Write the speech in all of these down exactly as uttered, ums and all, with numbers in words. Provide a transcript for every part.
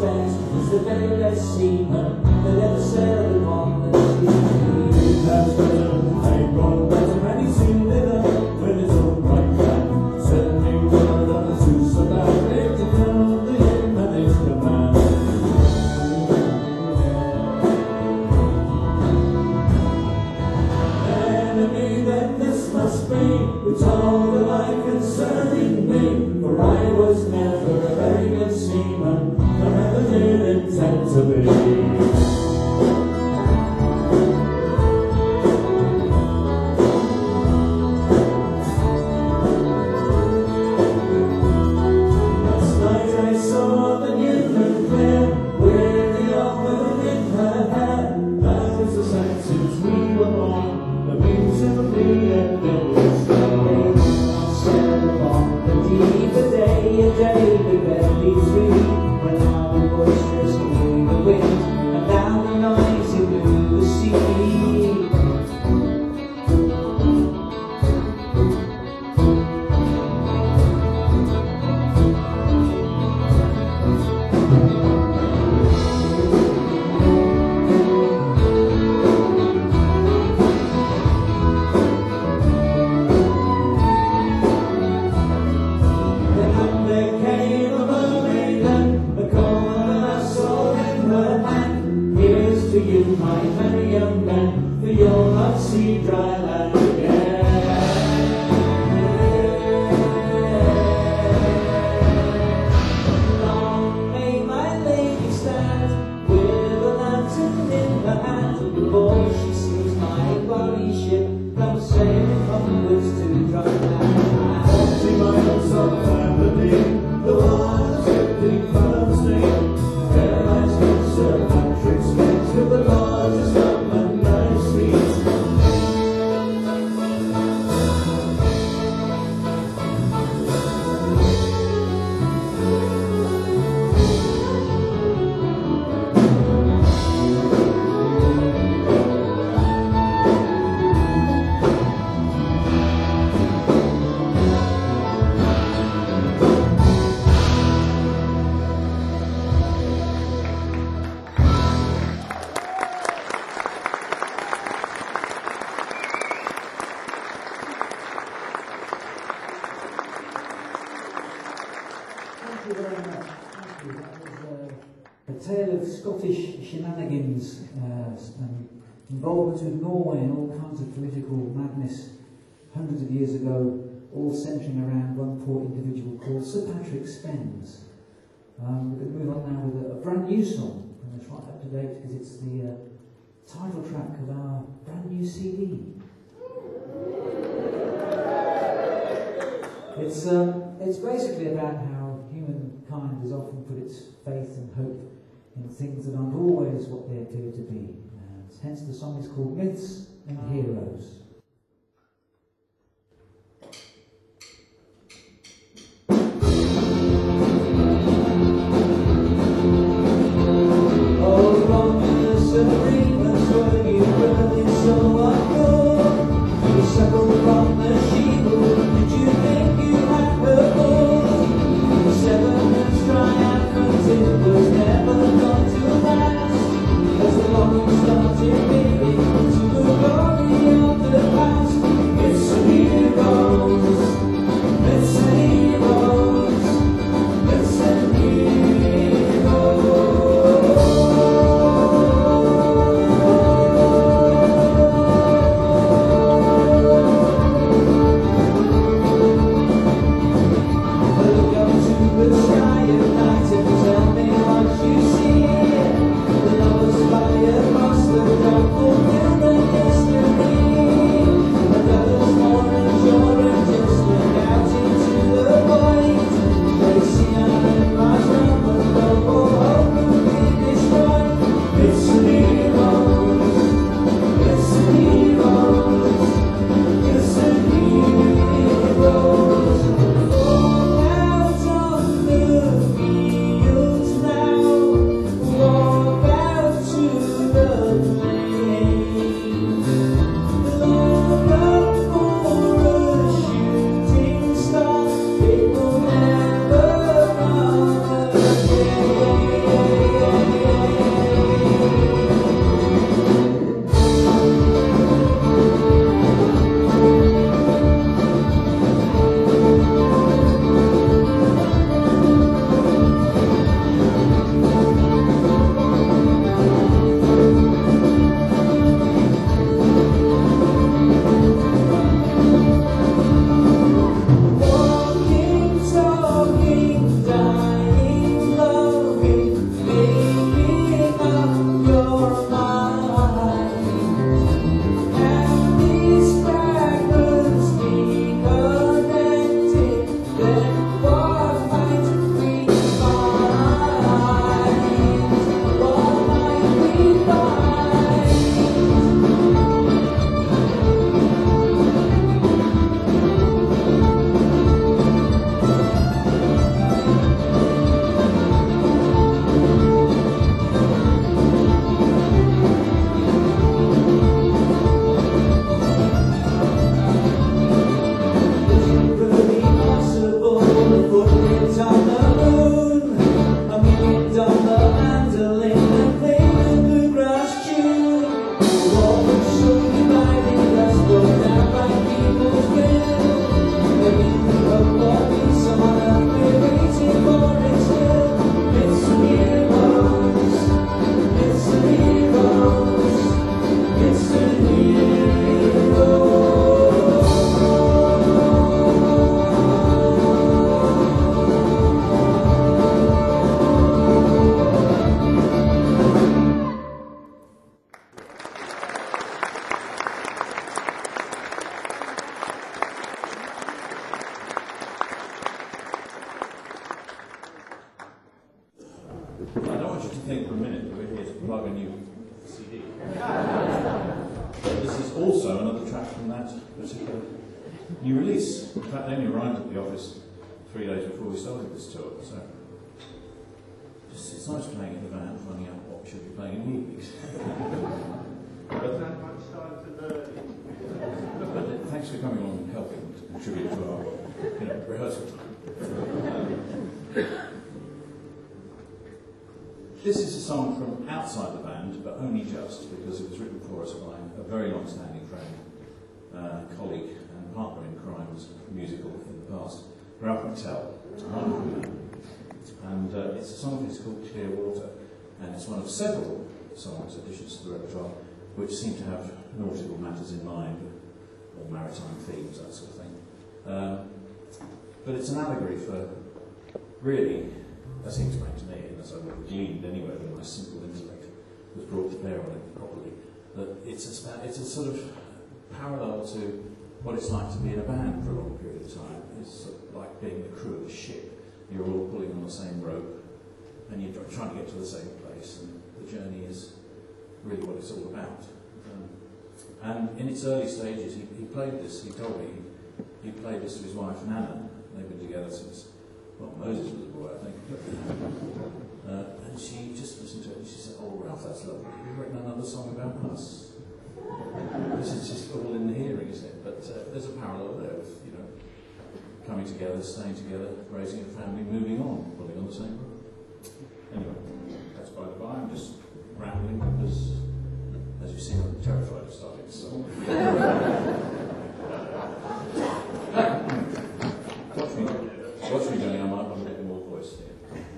spends is the very best seaman that ever sailed upon the sea. That's better, ain't gone better, and he's seen better when it's all right back. Sending word on the Zeus about it to tell the him and his command. Enemy, then this must be, it's all that I concerning me, for I was never a very good seaman, nor ever did intend to be. Thank you very much. Thank you. That was uh, a tale of Scottish shenanigans uh, and involvement with Norway and all kinds of political madness hundreds of years ago, all centering around one poor individual called Sir Patrick Spens. Um, we're going to move on now with a, a brand new song, and it's right up to date because it's the uh, title track of our brand new C D. It's um, it's basically about how humankind has often put its faith and hope in things that aren't always what they appear to be. Uh, hence the song is called Myths and Heroes. Oh, Romulus and Remus, were you really so unknown? You suckled from the she-wolf, did you think you had her all? The seventh triumphant, it was never going to last, as the longing started moving to the body of the like a new C D. This is also another track from that particular new release. In fact, they only arrived at the office three days before we started this tour, so just, it's nice playing in the van, finding out what we should be playing in the evenings. But, but thanks for coming along and helping to contribute to our you know, rehearsal time. This is a song from outside the band, but only just because it was written for us by a very long-standing friend, uh, colleague and partner in crime's musical in the past, Ralph McTell. And uh, it's a song of his called Clear Water, and it's one of several songs, additions to the repertoire, which seem to have nautical matters in mind, or maritime themes, that sort of thing. Um, but it's an allegory for, really, as he explained to me, and as I would have gleaned anyway when my simple intellect was brought to bear on it properly, that it's a, it's a sort of parallel to what it's like to be in a band for a long period of time. It's sort of like being the crew of a ship. You're all pulling on the same rope, and you're trying to get to the same place, and the journey is really what it's all about. Um, and in its early stages, he, he played this, he told me, he, he played this to his wife Nana. They've been together since, well, Moses was a boy, I think. Uh, and she just listened to it and she said, "Oh, Ralph, that's lovely. You've written another song about us." This is just all in the hearing, isn't it? But uh, there's a parallel there with, you know, coming together, staying together, raising a family, moving on, pulling on the same rope. Anyway, that's by the by. I'm just rambling because, as you've seen, I'm terrified of starting this song. Watch me, watch me doing. I might want to get more voice here.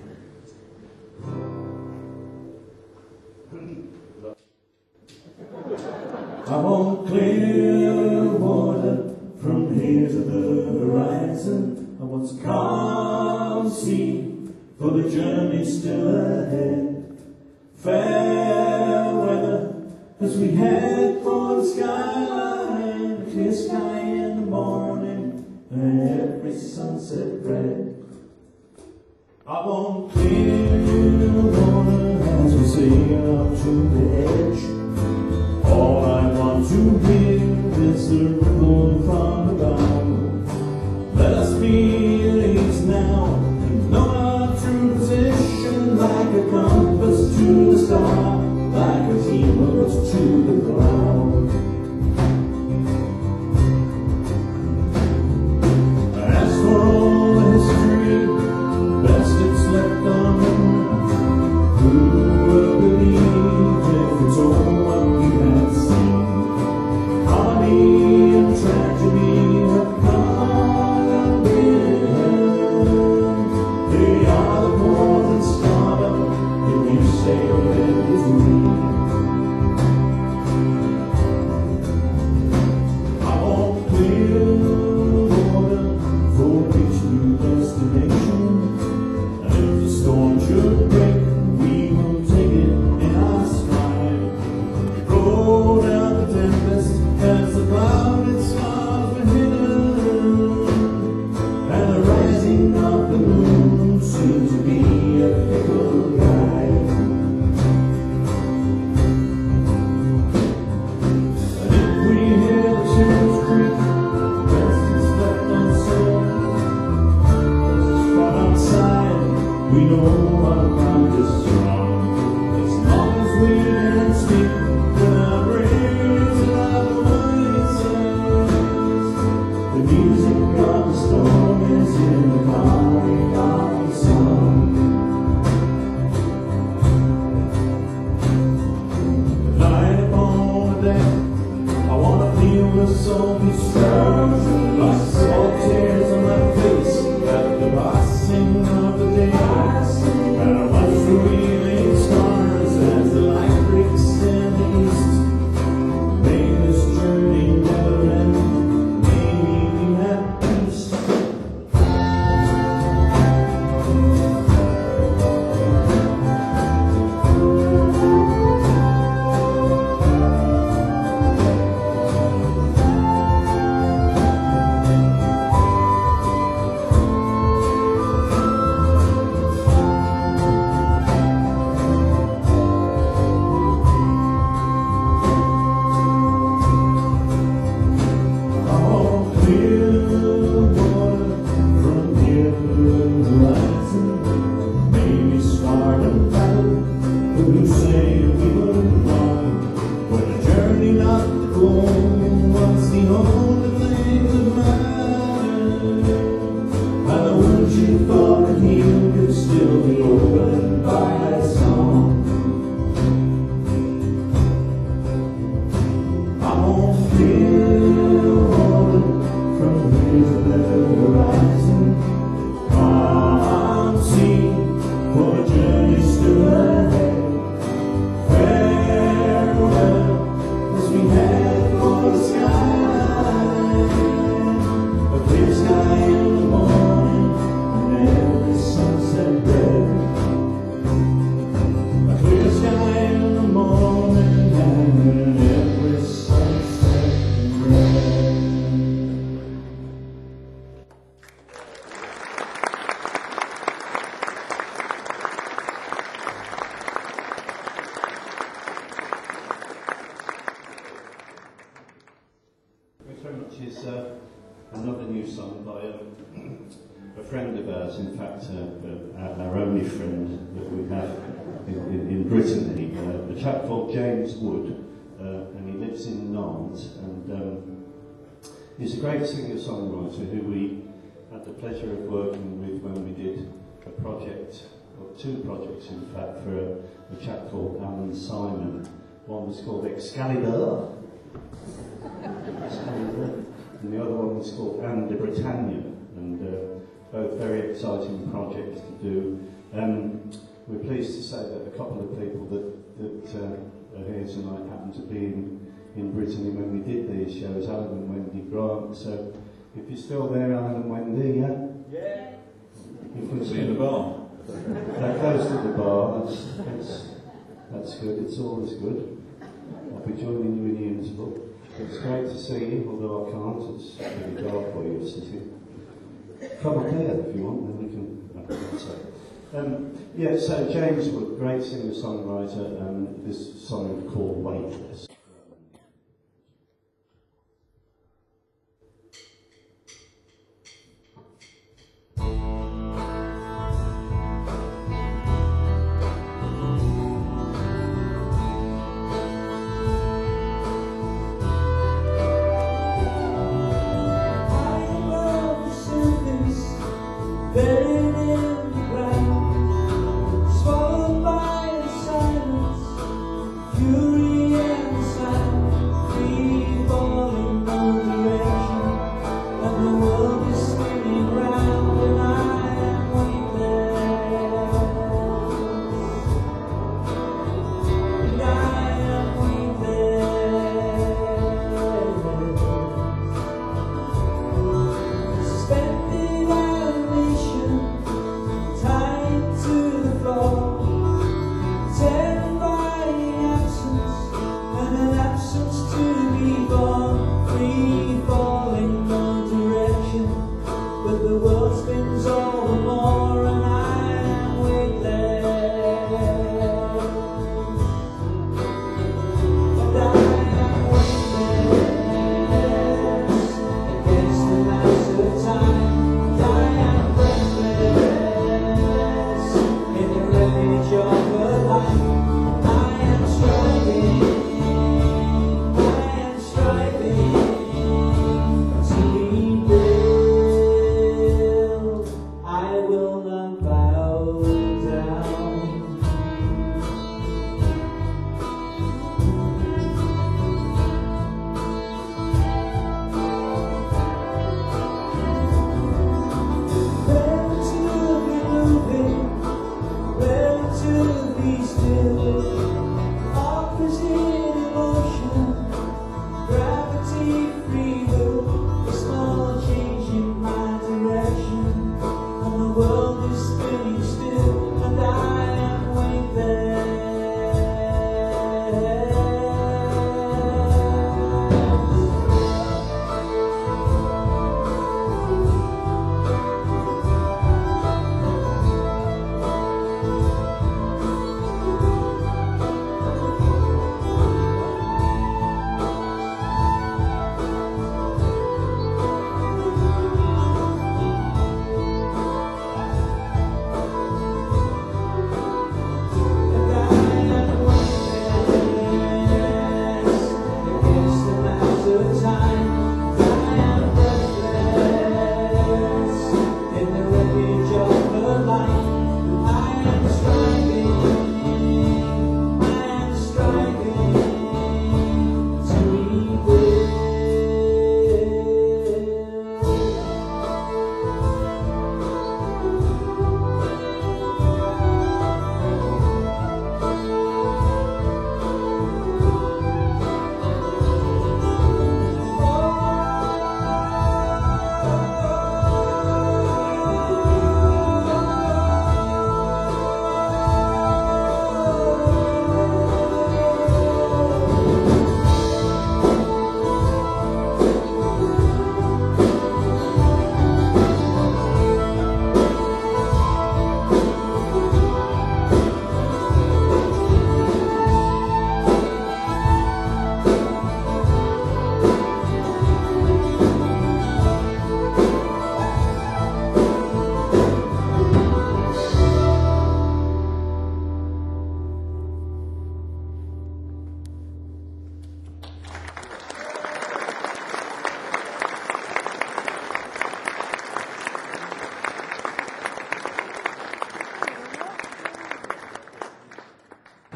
I want clear water from here to the horizon. I want some calm sea for the journey still ahead. Fair weather as we head for the skyline. Clear sky in the morning and every sunset red. I want clear water as we sail up to the edge. All I want to hear is the ripple from the bow. Let us be at ease now, know our true position, like a compass to the star, like a keynote to the cloud. As for all the history, best it's left unknown. Who would believe if we told what we had seen? Comedy and tragedy have come and been. They are the port and starboard if you sail in between. I want clear water for each new destination. And if the storm should break, we will take it in our stride. Roll down the tempest as the clouded stars were hidden, and the rising of the moon seemed to be a fickle guide. And if we hear the ships creak, best it's left unsaid. There's a spot outside, we know our ground is strong. As long as we can speak with our brains and our voices, the music of the storm is in the calling of the sun. The night upon the deck, I wanna feel the soul be stirred, like salt tears on my face at the passing of the day. And I watch the wheeling stars as the light breaks in the east. May this journey never end, may we be at peace. which is uh, another new song by um, a friend of ours, in fact, uh, uh, our only friend that we have in, in, in Brittany, uh, a chap called James Wood, uh, and he lives in Nantes, and um, he's a great singer-songwriter who we had the pleasure of working with when we did a project, or two projects in fact, for a, a chap called Alan Simon. One was called Excalibur, Excalibur, and the other one was called Anne de Bretagne, and uh, both very exciting projects to do. Um, we're pleased to say that a couple of people that, that uh, are here tonight happen to be in, in Brittany when we did these shows, Alan and Wendy Grant. So if you're still there, Alan and Wendy, yeah? Yeah. You can See you in the bar. That goes to the bar, that's, that's, that's good, it's always good. I'll be joining you in Innsbruck. It's great to see you, although I can't, it's really dark where you're sitting. Come up here if you want, then we can... No, sorry. Um, yeah, so James Wood, great singer-songwriter, and this song called Weightless. Buried in the ground, swallowed by the silence, fury and the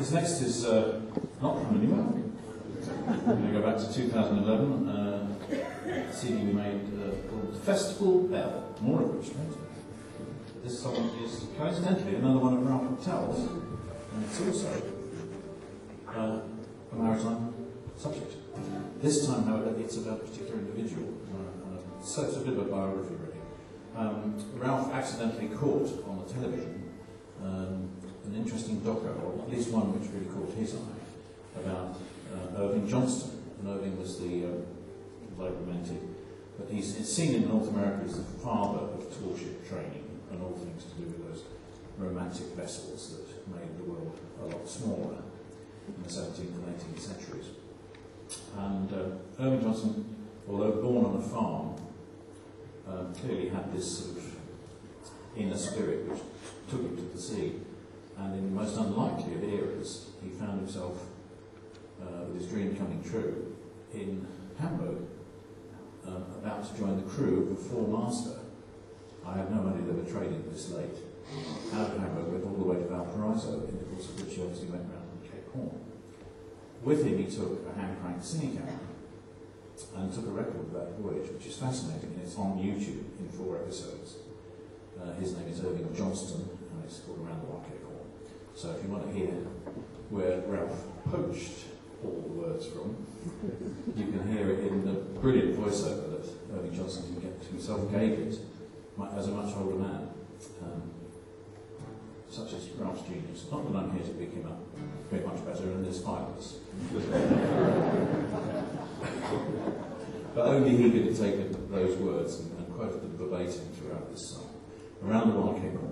This next is uh, not from anywhere. We're going to go back to two thousand eleven. Uh, a C D we made uh, called Festival Bell, more of which later. This song is coincidentally another one of Ralph McTell's, and it's also uh, a maritime subject. This time, however, it's about a particular individual, uh, uh, so it's a bit of a biography, really. Um, Ralph accidentally caught on the television um, an interesting doco, or at least one which really caught his eye, about uh, Irving Johnston. And Irving was the uh, bloke romantic, but he's, he's seen in North America as the father of tall ship training and all things to do with those romantic vessels that made the world a lot smaller in the seventeenth and eighteenth centuries. And uh, Irving Johnston, although born on a farm, um, clearly had this sort of inner spirit which took him to the sea. And in the most unlikely of eras, he found himself, uh, with his dream coming true, in Hamburg, um, about to join the crew of a four-master. I had no idea they were trading this late. Out of Hamburg, went all the way to Valparaiso, in the course of which he obviously went round Cape Horn. With him, he took a hand-cranked cinecamera and took a record of that voyage, which is fascinating, and it's on YouTube in four episodes. Uh, his name is Irving Johnston, and it's called Around the Cape Horn. So if you want to hear where Ralph poached all the words from, you can hear it in the brilliant voiceover that Irving Johnston himself gave it as a much older man. Um, such as Ralph's genius. Not that I'm here to pick him up, very much better, and there's five of us. But only he could have taken those words and, and quoted them verbatim throughout this song. Around the Cape Horn.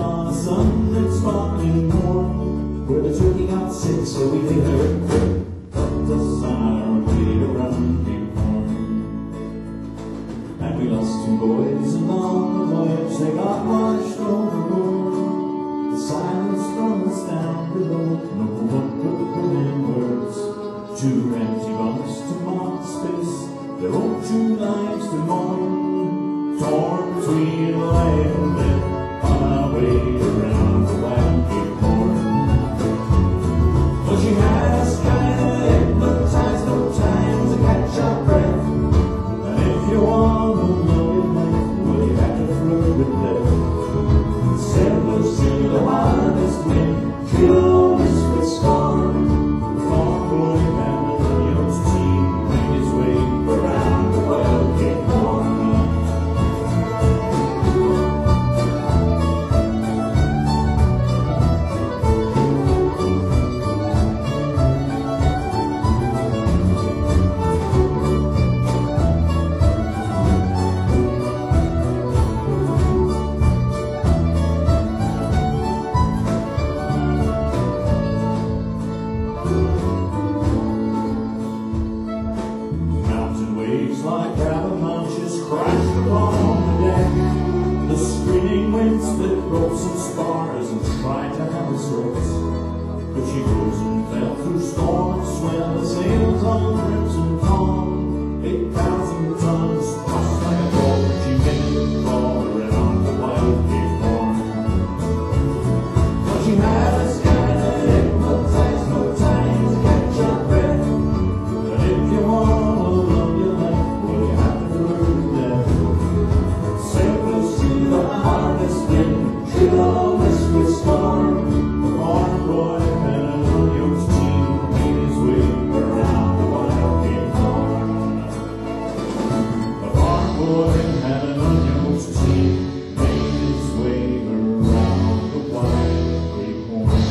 Sparkling morn, where the turkey got sick, so we did her we lost two boys, and on the voyage they got washed overboard. The silence from the stand below, no one could put in words. Two empty bunks to mark space, their own two lives to mourn, torn between life and death on our way around the wild Cape Horn. But she has kind of hypnotized, no time to catch our breath. And if you want to know your life, well, you have to flirt with death. Sailors see the hardest wind, she'll miss with scorn. The farm boy and the young's team made his way around the wild Cape Horn. Mountain waves like avalanches crashed upon the deck. The screaming wind split ropes and spars and tried to have us ropes. But she rose and fell through storm and swell, the sails on crimson calm. Eight thousand tons tossed like a ball, she made it crawl around the wild Cape Horn. But she had us kind of hypnotized, no time to catch our breath. But if you want to love your life, well, you have to learn death. Sailors see the hardest wind, she'll miss with storm. The farm boy and an young's team made his way around the wild Cape Horn. The farm boy and an young's team made his way around the wild Cape Horn.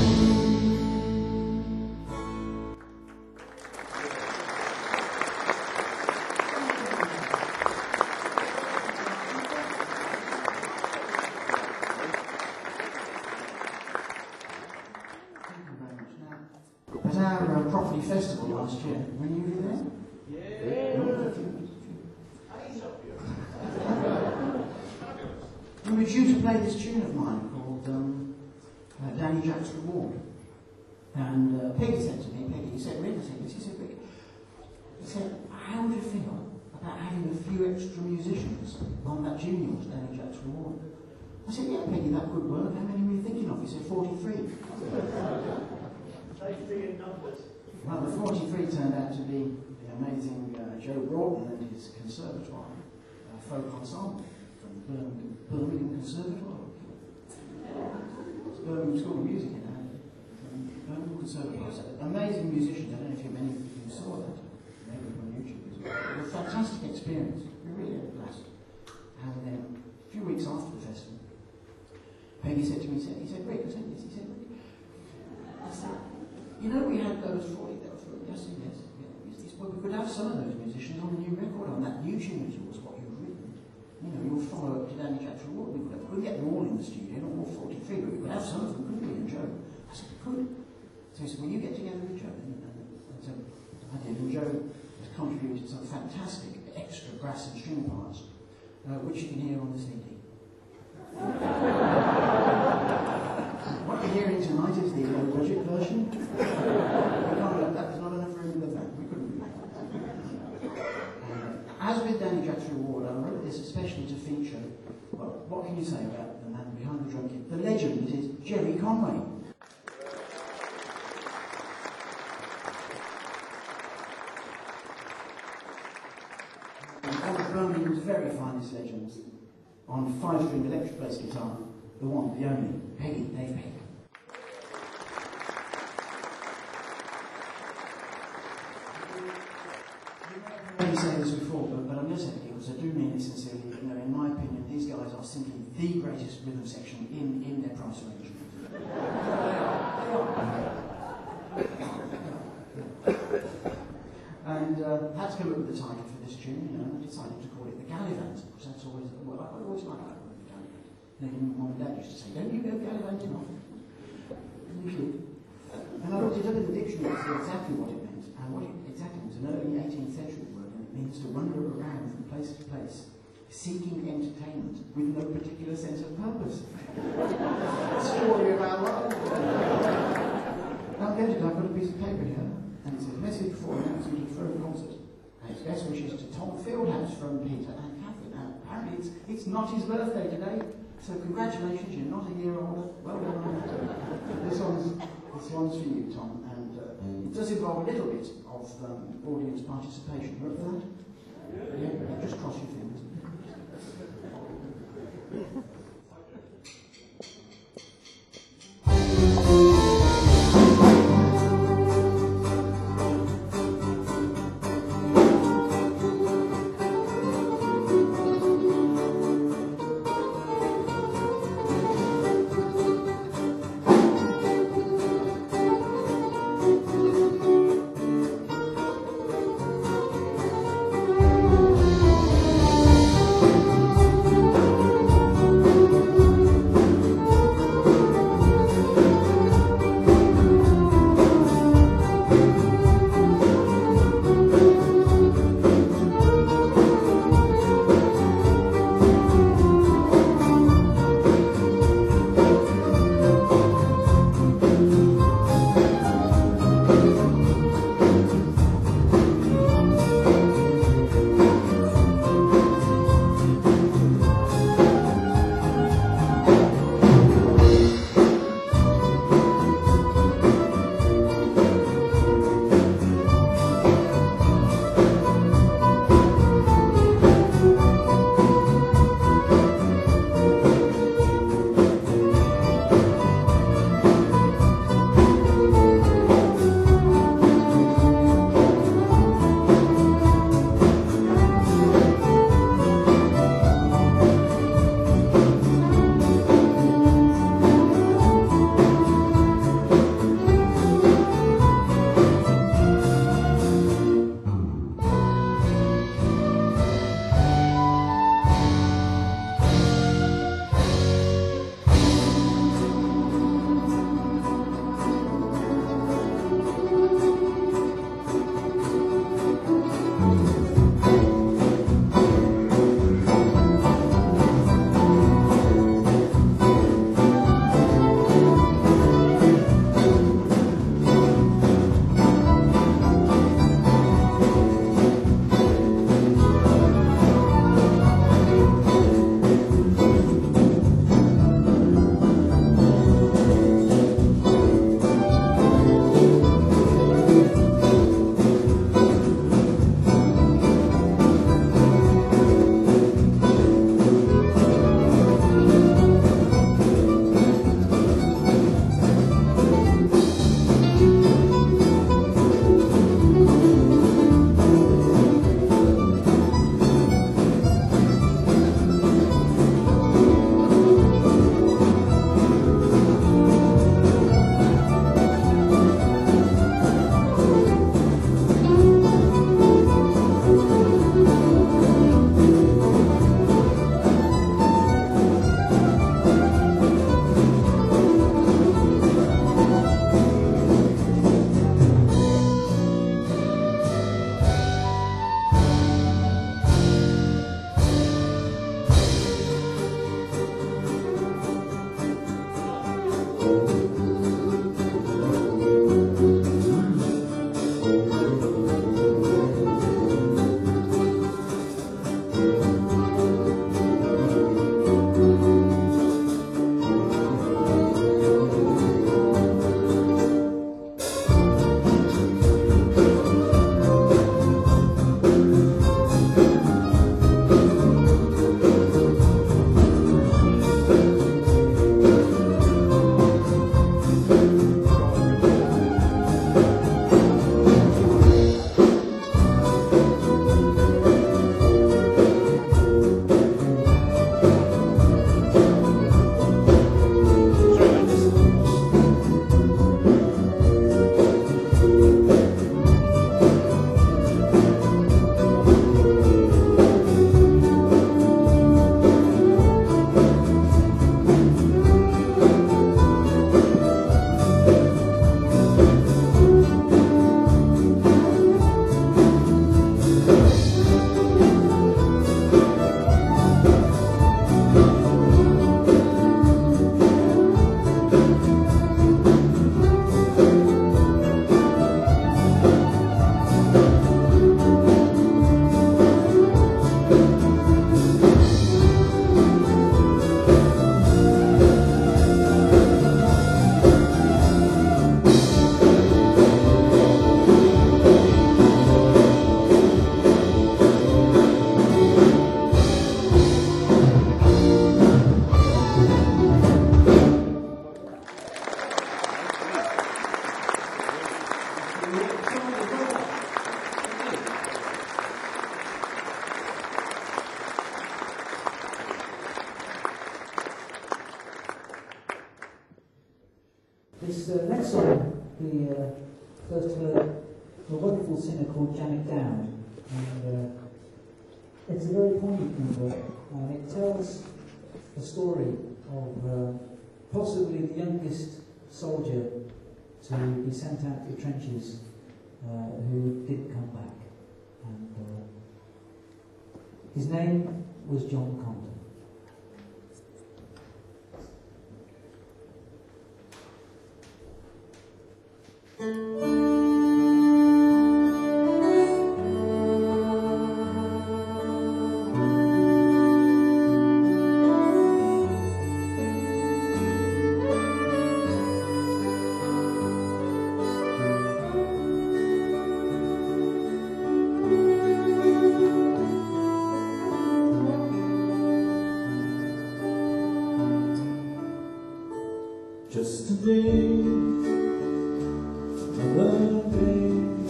Thank you very much. Now, at our uh, Property Festival last year, were you there? Yeah. We were due to play this tune of mine called um, uh, Danny Jack's Reward. And uh, Peggy said to me, Peggy, he said, Rick, I said, this, he said, Rick, he said, how would you feel about having a few extra musicians on that tune yours, Danny Jack's Reward? I said, yeah, Peggy, that could work. How many were you thinking of? He said, forty-three. Well, the forty-three turned out to be the amazing uh, Joe Broughton and his conservatoire, uh, folk ensemble from Birmingham, Birmingham Conservatoire. It's Birmingham School of Music in Ireland. Birmingham Conservatoire. So, amazing musicians. I don't know if you, many of you saw that. Maybe on YouTube as well. It was a fantastic experience. We really had a blast. And then a few weeks after the festival, Peggy said to me, he said, he said, Rick, I said this, he said, Rick, I said, you know we had those forty, those forty, yes, yes, yes, well, we could have some of those musicians on the new record, on that new tune of yours, what you've written. You know, you'll follow up to Danny Jack's Reward. We could have, we could get them all in the studio, not all forty-three, but we could have some of them, couldn't we, and Joe? I said, we could. So he said, well, you get together with Joe, and, and, and so I did, and Joe has contributed some fantastic extra brass and string parts, uh, which you can hear on the C D. What you're hearing tonight is the low budget version. We can't, that was not enough room in the back. We couldn't do that. Uh, as with Danny Jack's Reward, I wrote this especially to feature, well, what can you say about the man behind the drum kit? The legend is Jerry Conway. One of Birmingham's very finest legends on five-string electric bass guitar, the one, the only, Peggy, Dave Pegg. I may say this before, but, but I'm going to say it because I do mean it sincerely. You know, in my opinion, these guys are simply the greatest rhythm section in, in their price range. And uh, had to come up with the title for this tune, you know, and I decided to call it the Gallivant, because that's always, well, I always like that word, the Gallivant. You know, my mum and dad used to say, don't you go gallivanting off? And you should. And I looked it up in the dictionary to see exactly what it meant, and what it exactly was an early eighteenth century word, and it means to wander around from place to place, seeking entertainment with no particular sense of purpose. Story of our life. Now, I'm going to, I've got a piece of paper here, and it says, message for announcement of Throne concert. And it's best wishes to Tom Fieldhouse from Peter and Catherine. Now, apparently it's, it's not his birthday today, so congratulations, you're not a year older. Well done. This one's, this one's for you, Tom, and uh, it does involve a little bit of um, audience participation. You up for that? Yeah, yeah, just cross your fingers. This uh, next song, we uh, first heard a wonderful singer called Janet Dowd, and uh, it's a very poignant number, and it tells the story of uh, possibly the youngest soldier to be sent out to the trenches uh, who didn't come back. And uh, his name was John Compton. Just a day, another day,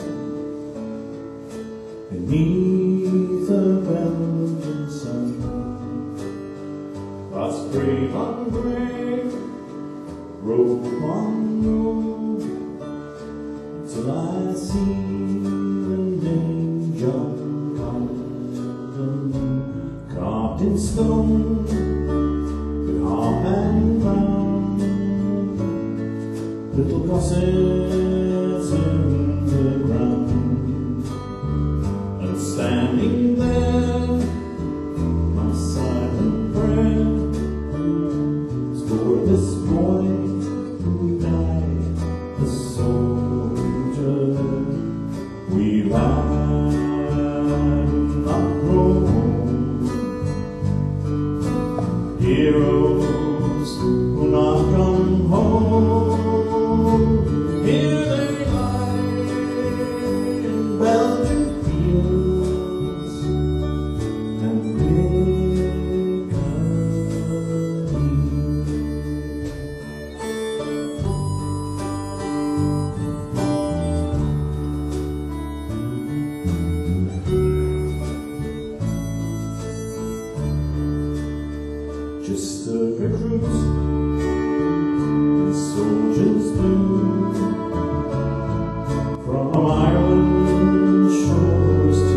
beneath a Belgian sun. Cross brave on brave, road on road, till I see the name John Compton, carved in stone, with harp and crown. Little crosses in the ground, and standing there, my silent prayer is for this boy who died, a soldier. We ride not home, heroes who not come home. Here they lie in Belgian fields and Piccadilly. Just a recruit and soldiers blue, from Ireland shores to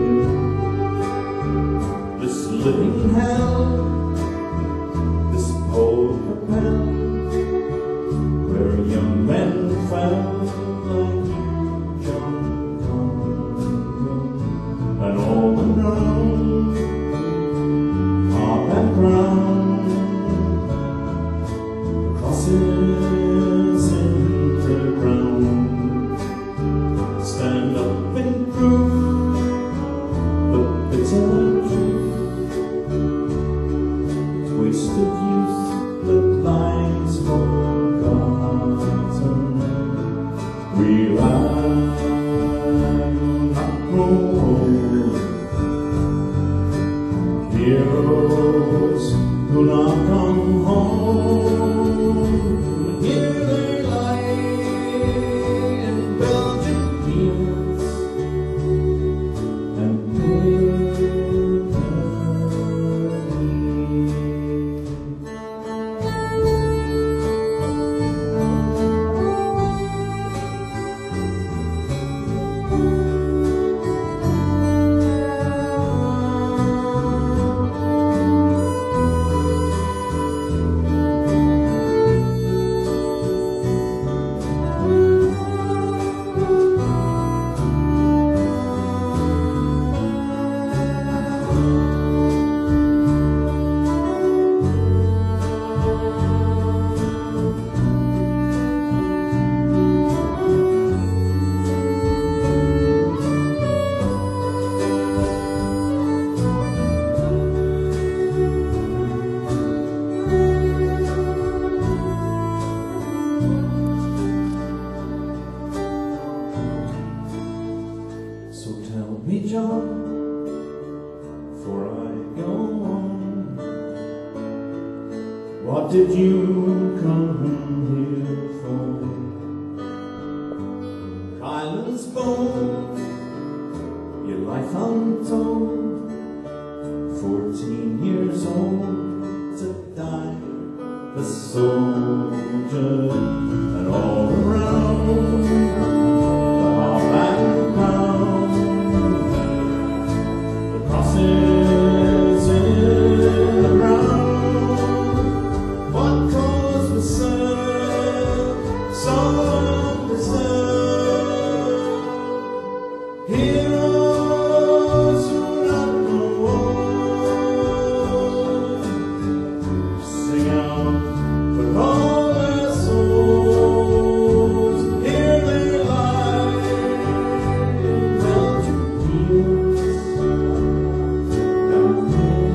here. This living hell, this polka bell, where young men fell like you, John Compton, and all around, harp and crown, crosses in the ground. Stand up and prove the bitter truth, wasted youth that lies forgotten. We ride not grow old, heroes who not come home. Here they lie in Belgian fields and Piccadilly. So tell me, John, before I go on, what did you come here for? Kylan's bone, your life untold, fourteen years old to die a soldier, and all around the heartland crown, the crosses in the ground. What cause was served, so undeserved? Heroes who not no war, sing out for all their souls. Here they lie in melted fields, down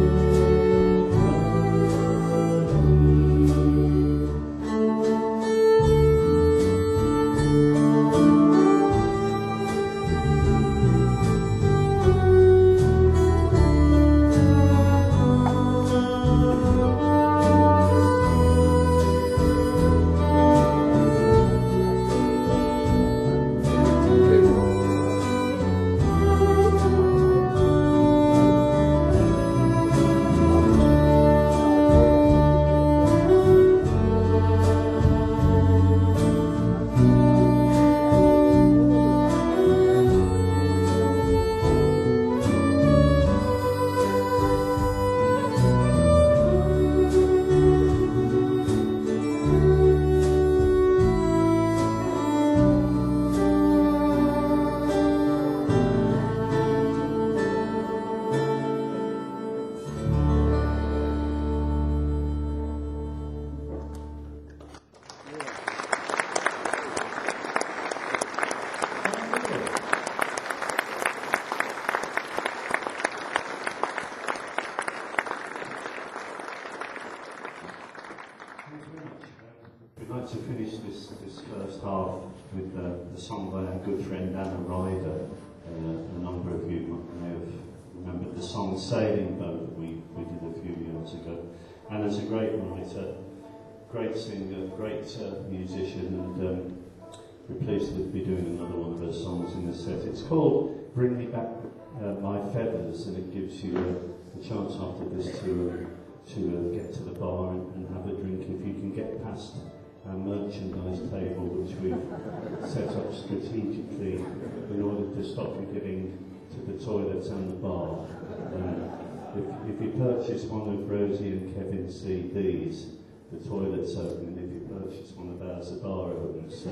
We'd like to finish this, this first half with uh, the song by our good friend Anna Ryder. Uh, a number of you may have remembered the song Sailing Boat we, we did a few years ago. Anna's a great writer, great singer, great uh, musician, and um, we're pleased to be doing another one of her songs in the set. It's called Bring Me Back uh, My Feathers, and it gives you uh, a chance after this to, uh, to uh, get to the bar and, and have a drink if you can get past our merchandise table, which we've set up strategically in order to stop you getting to the toilets and the bar. Um, if, if you purchase one of Rosie and Kevin's C Ds, the toilet's open, and if you purchase one of ours, the bar opens. So,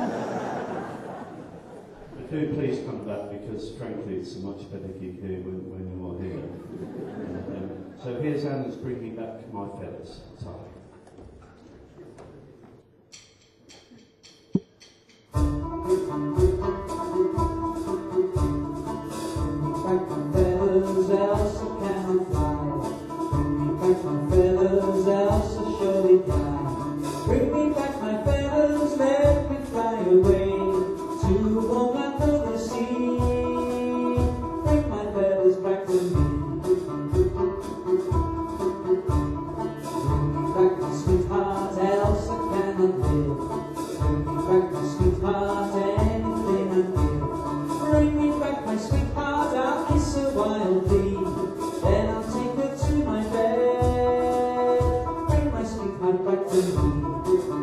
but do please come back, because frankly it's a much better gig here when, when you're here. And, um, so here's Anna's Bring Me Back My Feathers. Sorry. Then I'll take her to my bed, bring my sweetheart back to me.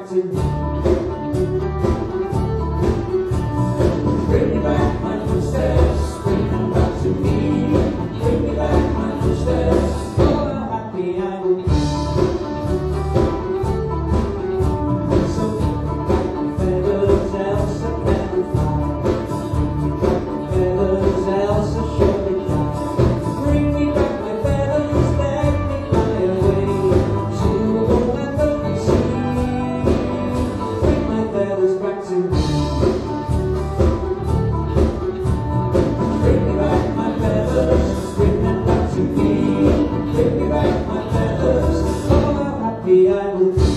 to bring me back my footsteps, bring them back to me. Bring me back my footsteps, oh how happy I will be. So back my feathers, else I cannot fly. Back my feathers, else I surely fly. Bring me back my feathers, let me fly away to a warm and open sea. Bring my feathers back to me. Bring me back my feathers, bring them back to me. Bring me back my feathers, oh how happy I will be.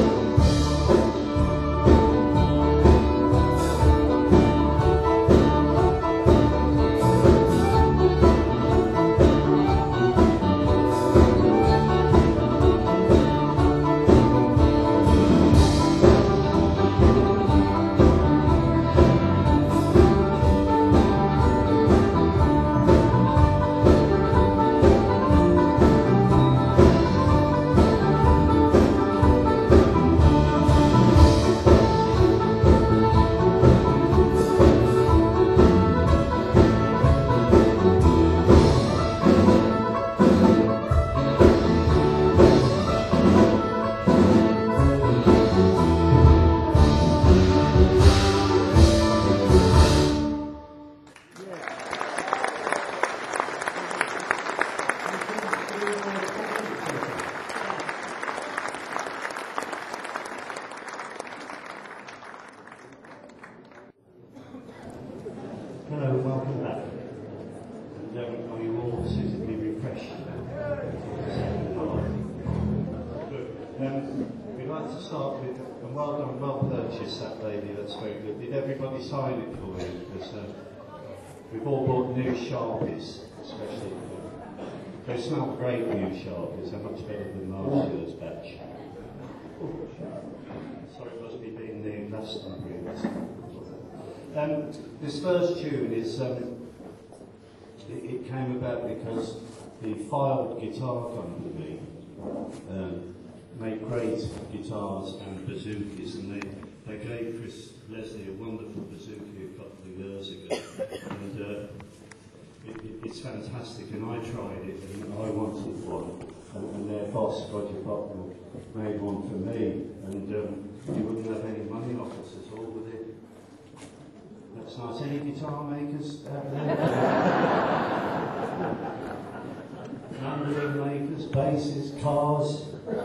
Hello, welcome back. And um, are you all suitably refreshed? Good. Um, we'd like to start with, and well done, well purchased that lady, that's very good. Did everybody sign it for you? Because uh, we've all bought new Sharpies, especially. They smell great, new Sharpies, they're much better than last year's batch. Sorry, it must be being the Glastonbury. Um, this first tune is, um, it, it came about because the Filed Guitar Company um, make great guitars and bazookas, and they, they gave Chris Leslie a wonderful bazooka a couple of years ago, and uh, it, it, it's fantastic, and I tried it, and I wanted one, and, and their boss, Roger Bucknell, made one for me, and um, he wouldn't have any money off us at all with it. That's nice. Any guitar makers out there? Mandolin makers, basses, cars,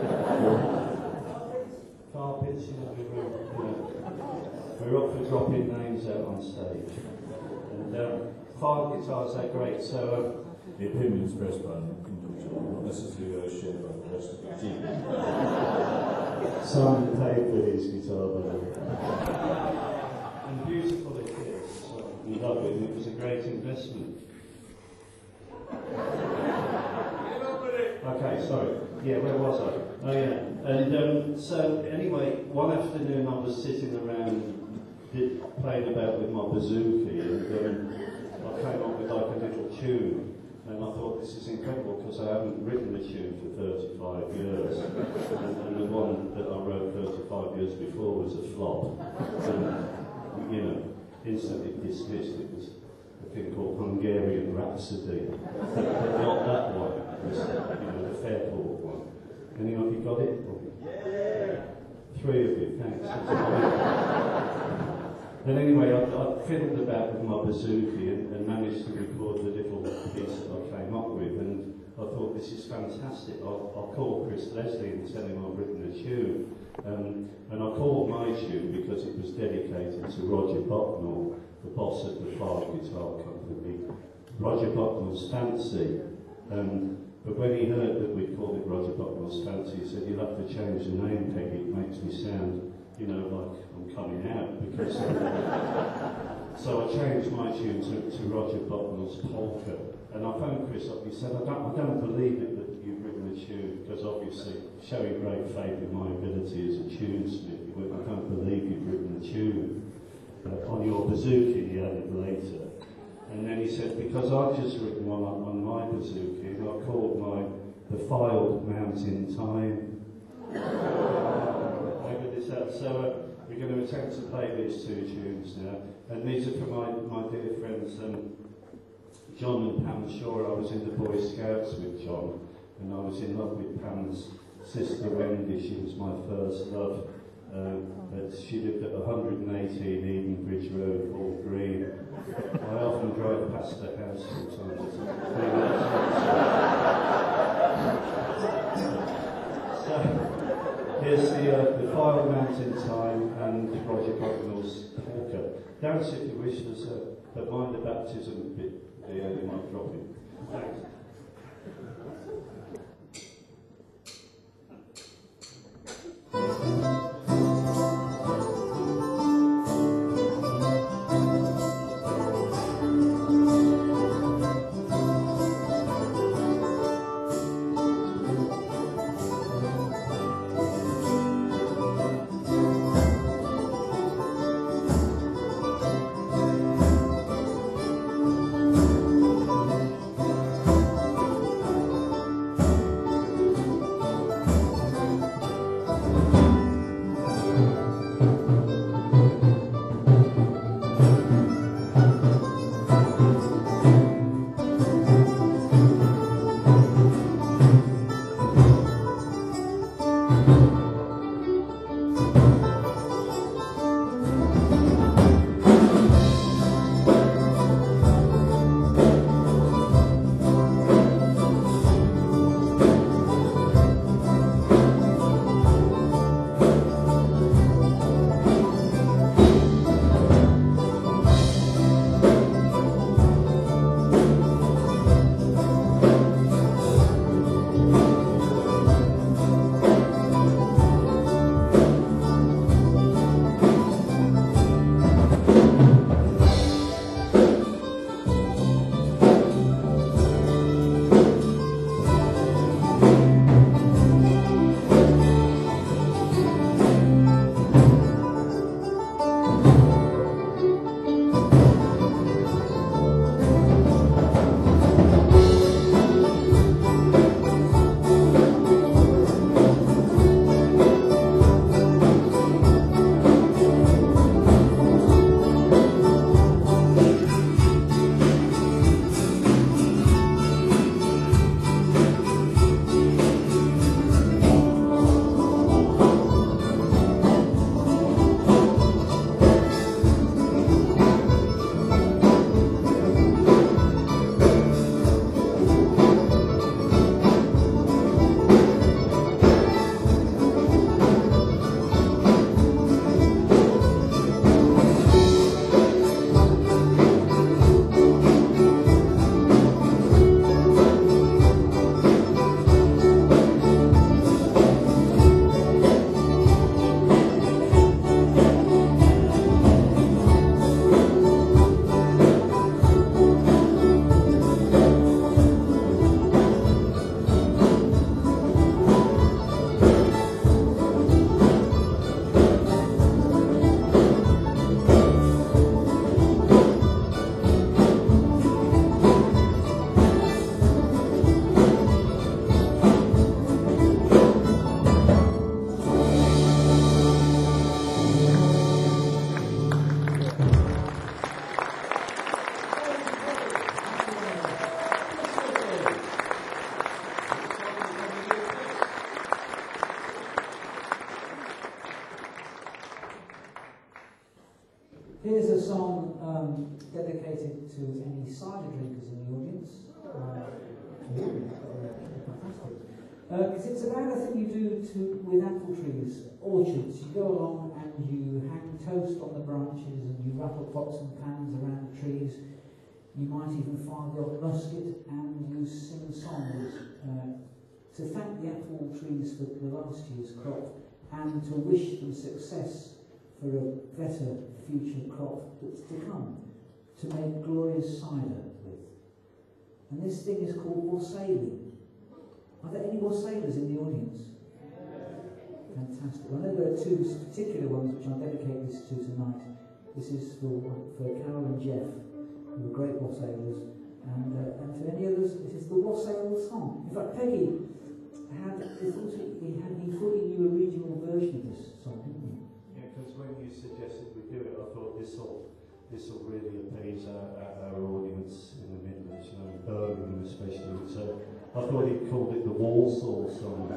carpets, you know, we're, you know, we're up for dropping names out on stage. And um, five guitars, they're great. So um, The opinions expressed by an individual, not necessarily shared by the rest of the team. Simon paid for his guitar, by the way. And beautiful it is. So we love it, and it was a great investment. Okay, sorry. Yeah, where was I? Oh yeah. And um, so anyway, one afternoon I was sitting around did, playing about with my bazooka, and um, I came up with like a little tune. And I thought, this is incredible, because I haven't written a tune for thirty-five years. and, and the one that I wrote thirty-five years before was a flop. And, you know, instantly dismissed. It was a thing called Hungarian Rhapsody. But not that one. It was, you know, the Fairport one. Any of you got it? Yeah. Three of you, thanks. But anyway, I, I fiddled about with my bazooka and, and managed to record the little piece that I came up with, and I thought, this is fantastic. I'll, I'll call Chris Leslie and tell him I've written a tune. Um, and I called my tune because it was dedicated to Roger Bucknell, the boss of the Filed Guitar Company. Roger Bucknell's Fancy. Um, but when he heard that we'd called it Roger Bucknell's Fancy, he said, you'll have to change the name, Peggy. It makes me sound, you know, like I'm coming out. Because so I changed my tune to, to Roger Bucknell's Polka. And I phoned Chris up, he said, I don't, I don't believe it that you've written a tune, because obviously showing great faith in my ability as a tunesmith, he went, I don't believe you've written a tune. Uh, on your bazooka, he added later. And then he said, because I've just written one on, on my bazooka, and I called my The Filed Mountain Time. Maybe this out so uh, we're going to attempt to play these two tunes now. And these are for my, my dear friends um, John and Pam Shaw. I was in the Boy Scouts with John, and I was in love with Pam's sister Wendy. She was my first love. Uh, but she lived at one hundred eighteen Edenbridge Road, Hall Green. I often drive past her house sometimes. So, here's the, uh, the File Mountain Time and Roger Cognell's Polka. Dance if you wish, there's a, but mind the baptism bit there, they might drop it. Thanks. Here's a song um, dedicated to any cider drinkers in the audience. Because uh, it's about a thing you do to, with apple trees, orchards. You go along and you hang toast on the branches and you rattle pots and pans around the trees. You might even fire the old musket and you sing songs uh, to thank the apple trees for the last year's crop and to wish them success for a better future crop that's to come, to make glorious cider with. And this thing is called wassailing. Are there any wassailers in the audience? Fantastic. I know there are two particular ones which I'll dedicate this to tonight. This is for, for Carol and Jeff, who are great wassailers, and, uh, and to any others, it is the wassail song. In fact, Peggy had, he thought he, he had, he thought he knew a regional version of this song, didn't he? this will really appease our, our, our audience in the Midlands, you know, in Birmingham especially. So I thought he'd called it the Walsall song.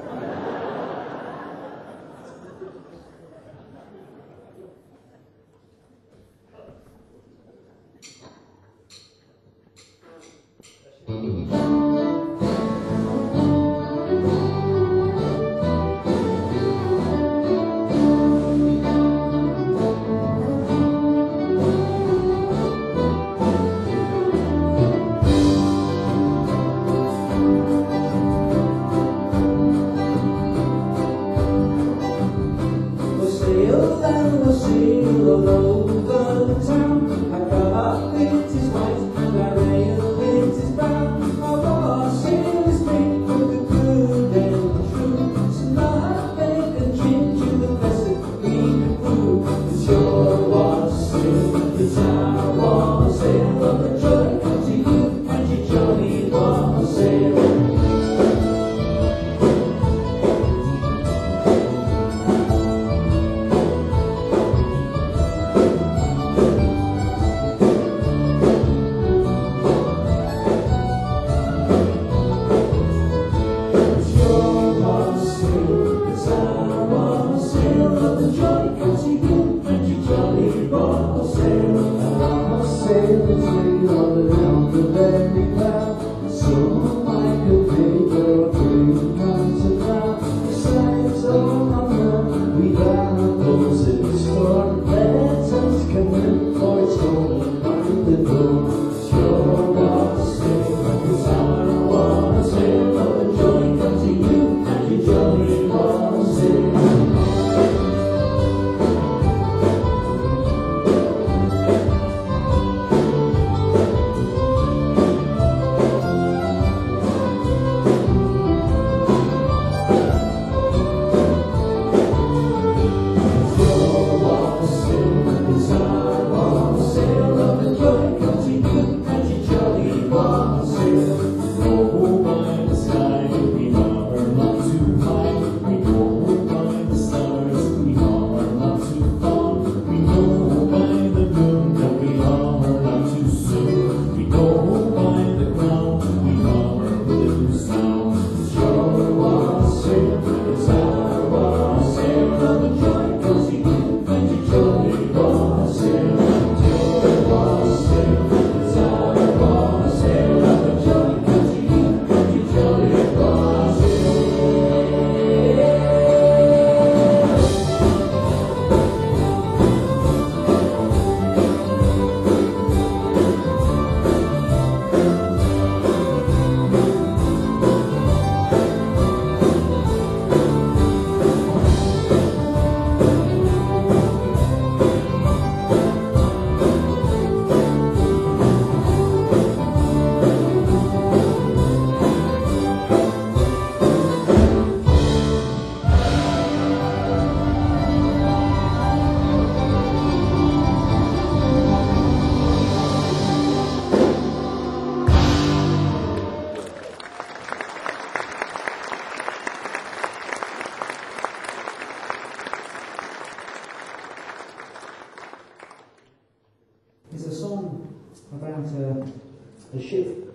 It's a song about a, a ship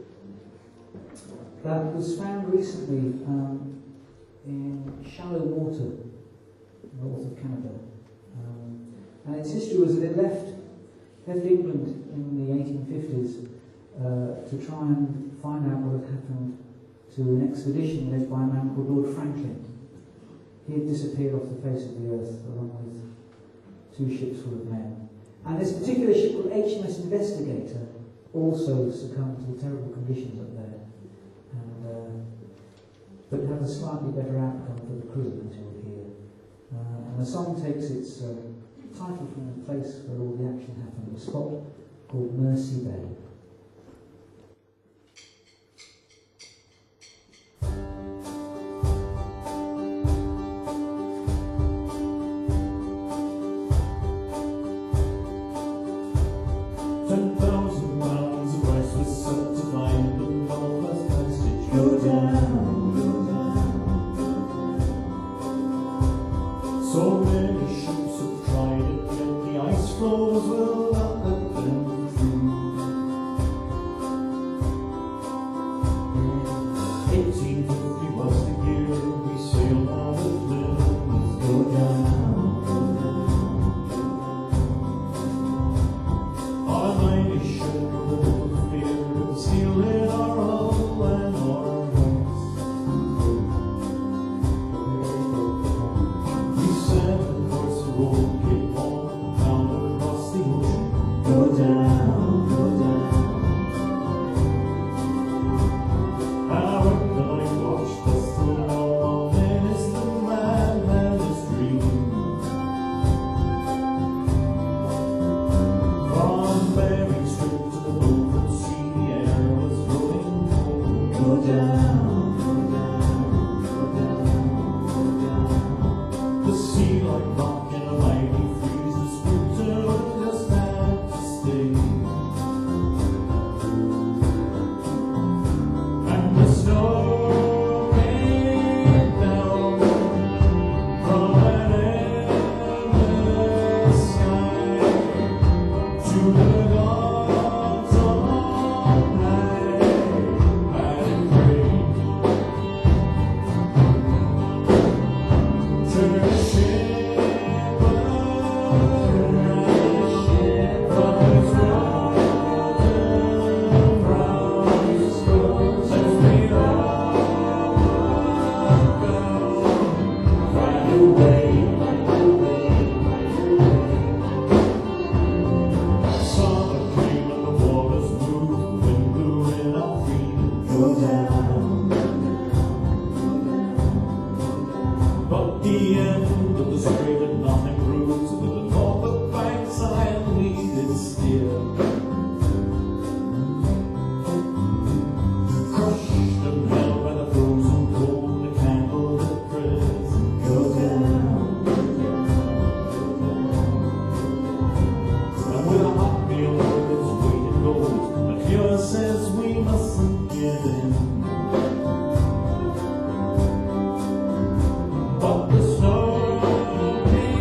that was found recently um, in shallow water north of Canada. Um, and its history was that it left, left England in the eighteen fifties uh, to try and find out what had happened to an expedition led by a man called Lord Franklin. He had disappeared off the face of the earth along with two ships full of men. And this particular ship called H M S Investigator also succumbed to the terrible conditions up there, and, uh, but had a slightly better outcome for the crew, as you'll hear. Uh, and the song takes its uh, title from the place where all the action happened, a spot called Mersey Bay. Ten thousand pounds of rice was sent to find the northwest passage. Go down, go down. So many ships have tried it, yet the ice floes will not let them road kept on down across the ocean. Go down, go down. And I worked the night watch, that's the long man is the madman's dream. From Bering Strait to the Beaufort Sea, the air was rolling cold. Go down, go down, go down, go down. The sea like rock in a mighty freeze, the scooter just had to stay. And the snow came down from an endless sky to the gods on high, and it prayed to the shepherd and the shepherd's rod and brown scrolls as we all go. Find a way, find a way, summer came and the waters moved, the wind blew in our feet. Go down, go down. But the end of the strait had not improved, so with the northern banks and we did steer. Crushed and held by the frozen cold, the candle that prayers. Go down, go down, go down. And with a hot meal with its weight in gold, the cure says we mustn't give in. But the snow came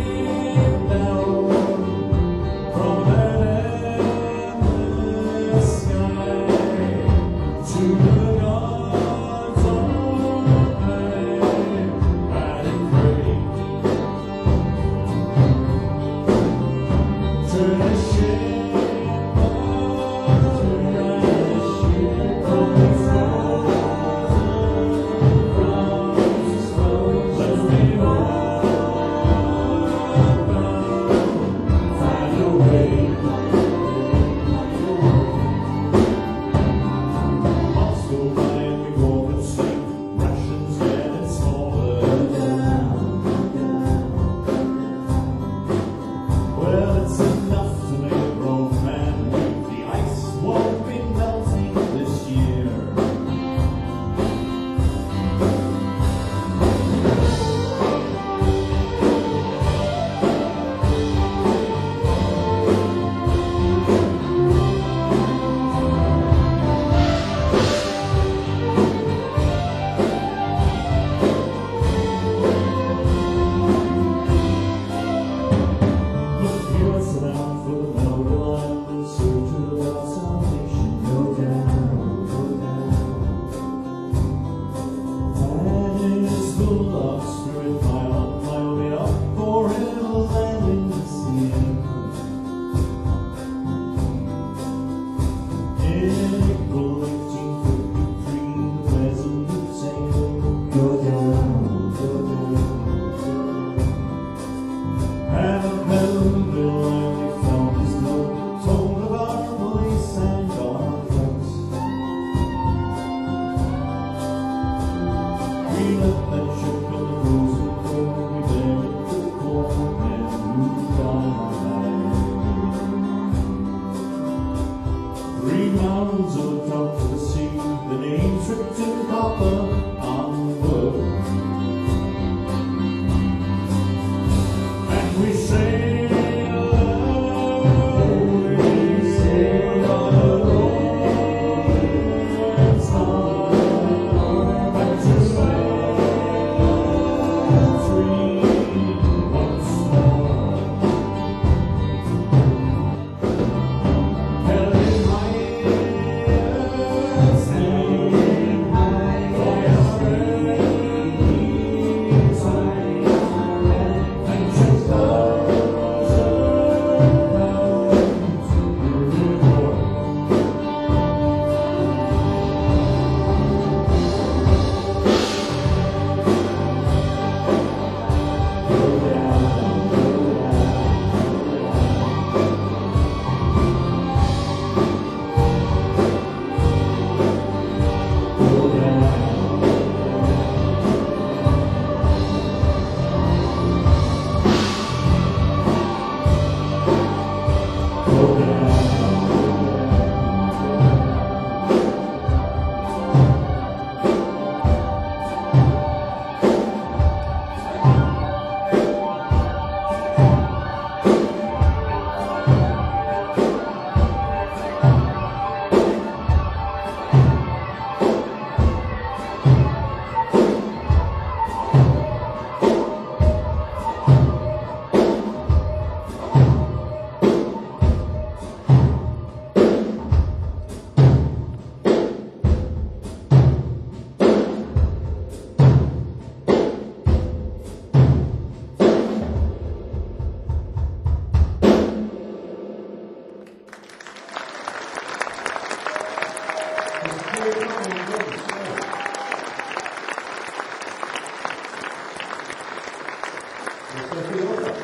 Sophie Walker.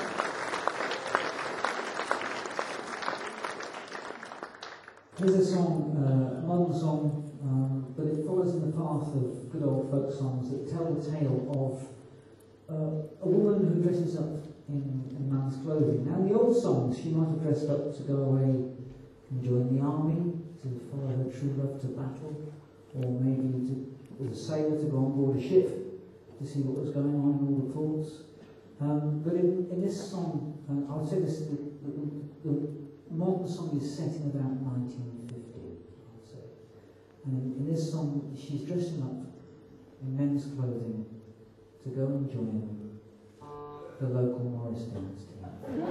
Here's a song, uh, a modern song, um, but it follows in the path of good old folk songs that tell the tale of uh, a woman who dresses up in, in man's clothing. Now, in the old songs, she might have dressed up to go away and join the army, to follow her true love to battle, or maybe to, as a sailor to go on board a ship to see what was going on in all the ports. Um, but in, in this song, uh, I would say this, the, the, the modern song is set in about nineteen fifty, I would say. And in, in this song, she's dressing up in men's clothing to go and join the local Morris dance team.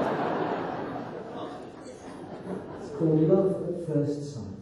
It's called Love at First Sight.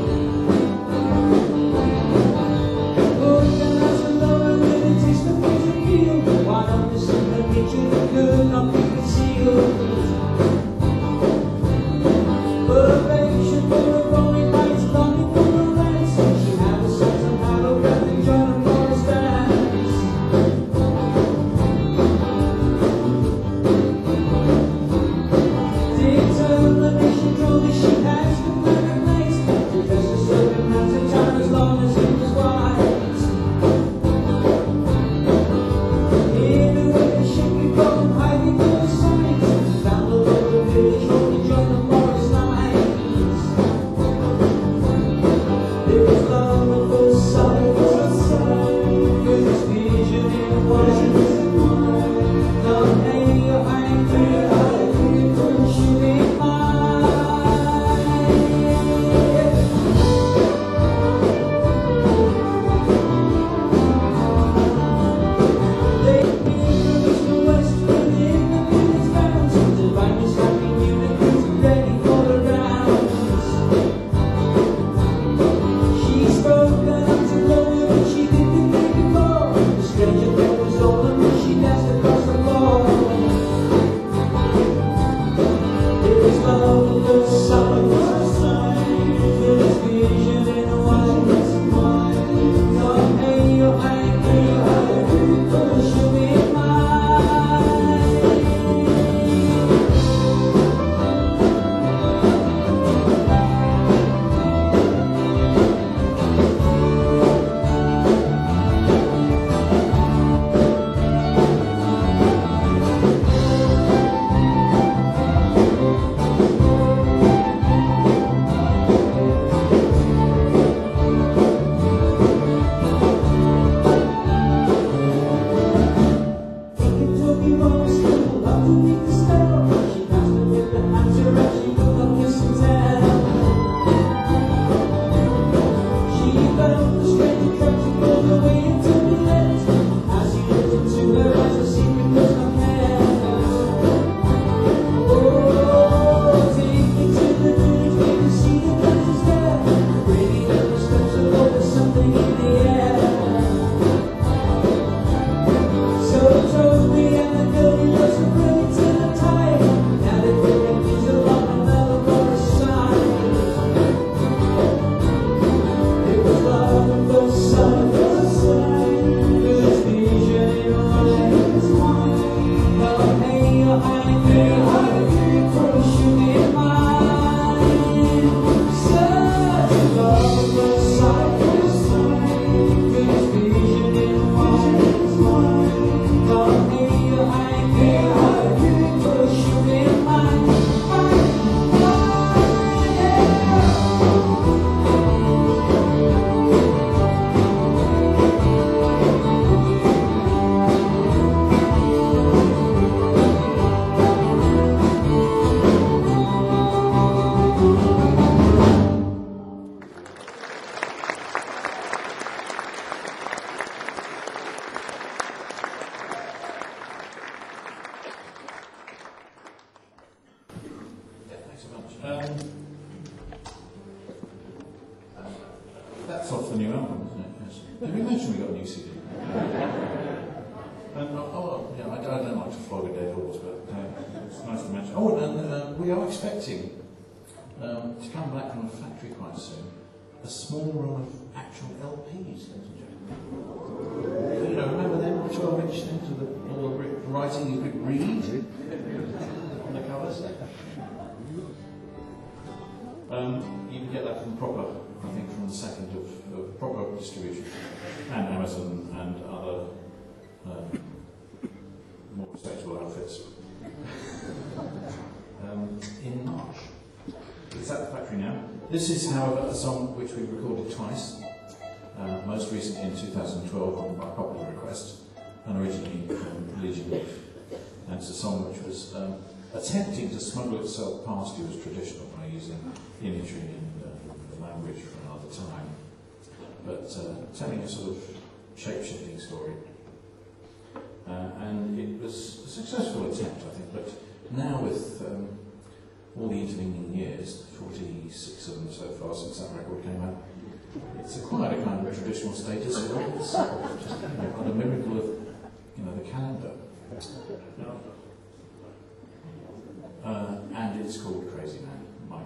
Oh, yeah, that's a love, and it takes the music That's off the new album, isn't it? Yes. Did we mention we got a new C D? And, uh, oh, yeah, I, I don't like to flog a dead horse, but uh, it's nice to mention. Oh, and uh, we are expecting um, to come back from a factory quite soon, a small run of actual L Ps, ladies and gentlemen. You know, remember them, the twelve inch things with the, all the writing you could read on the covers? Um, you can get that from proper, I think, from the second of, of proper distribution, and Amazon and other um, more respectable outfits. um, in March. It's at the factory now. This is, however, a song which we've recorded twice, uh, most recently in two thousand twelve on by popular request, and originally from Legion Leaf. And it's a song which was um, attempting to smuggle itself past you as traditional by using imagery and uh, language from another time, but uh, telling a sort of shape-shifting story. Uh, and it was a successful attempt, I think, but now with um, all the intervening years, forty-six of them so far since that record came out, it's acquired a kind of traditional status as well. It's just, you know, kind of miracle of, you know, the calendar. Uh, and it's called Crazy Man, Michael.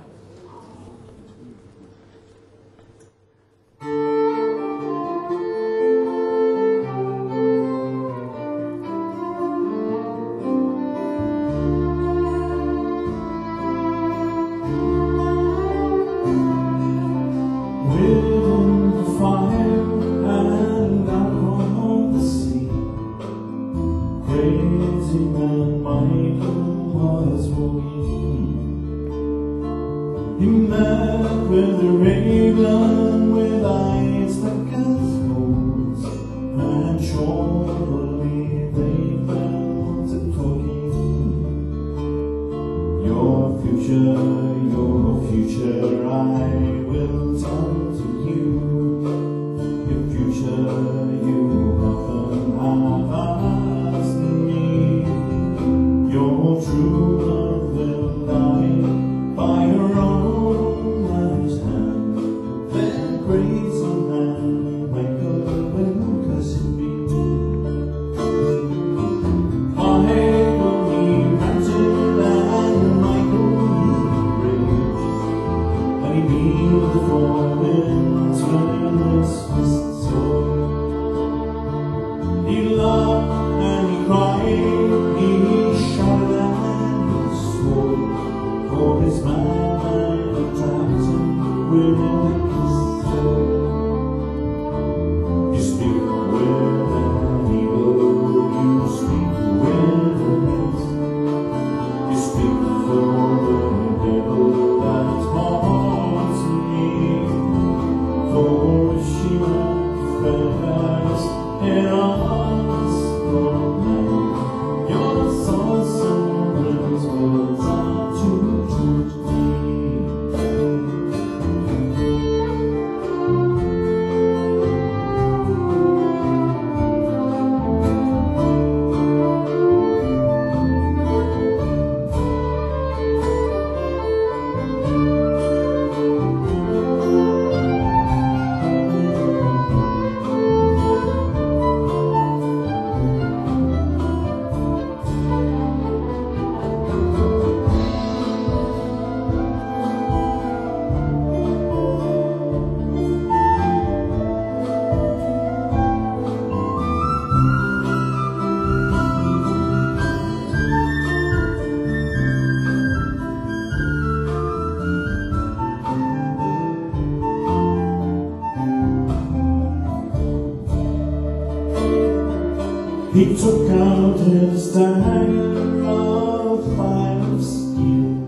He took out his dagger of fire of steel,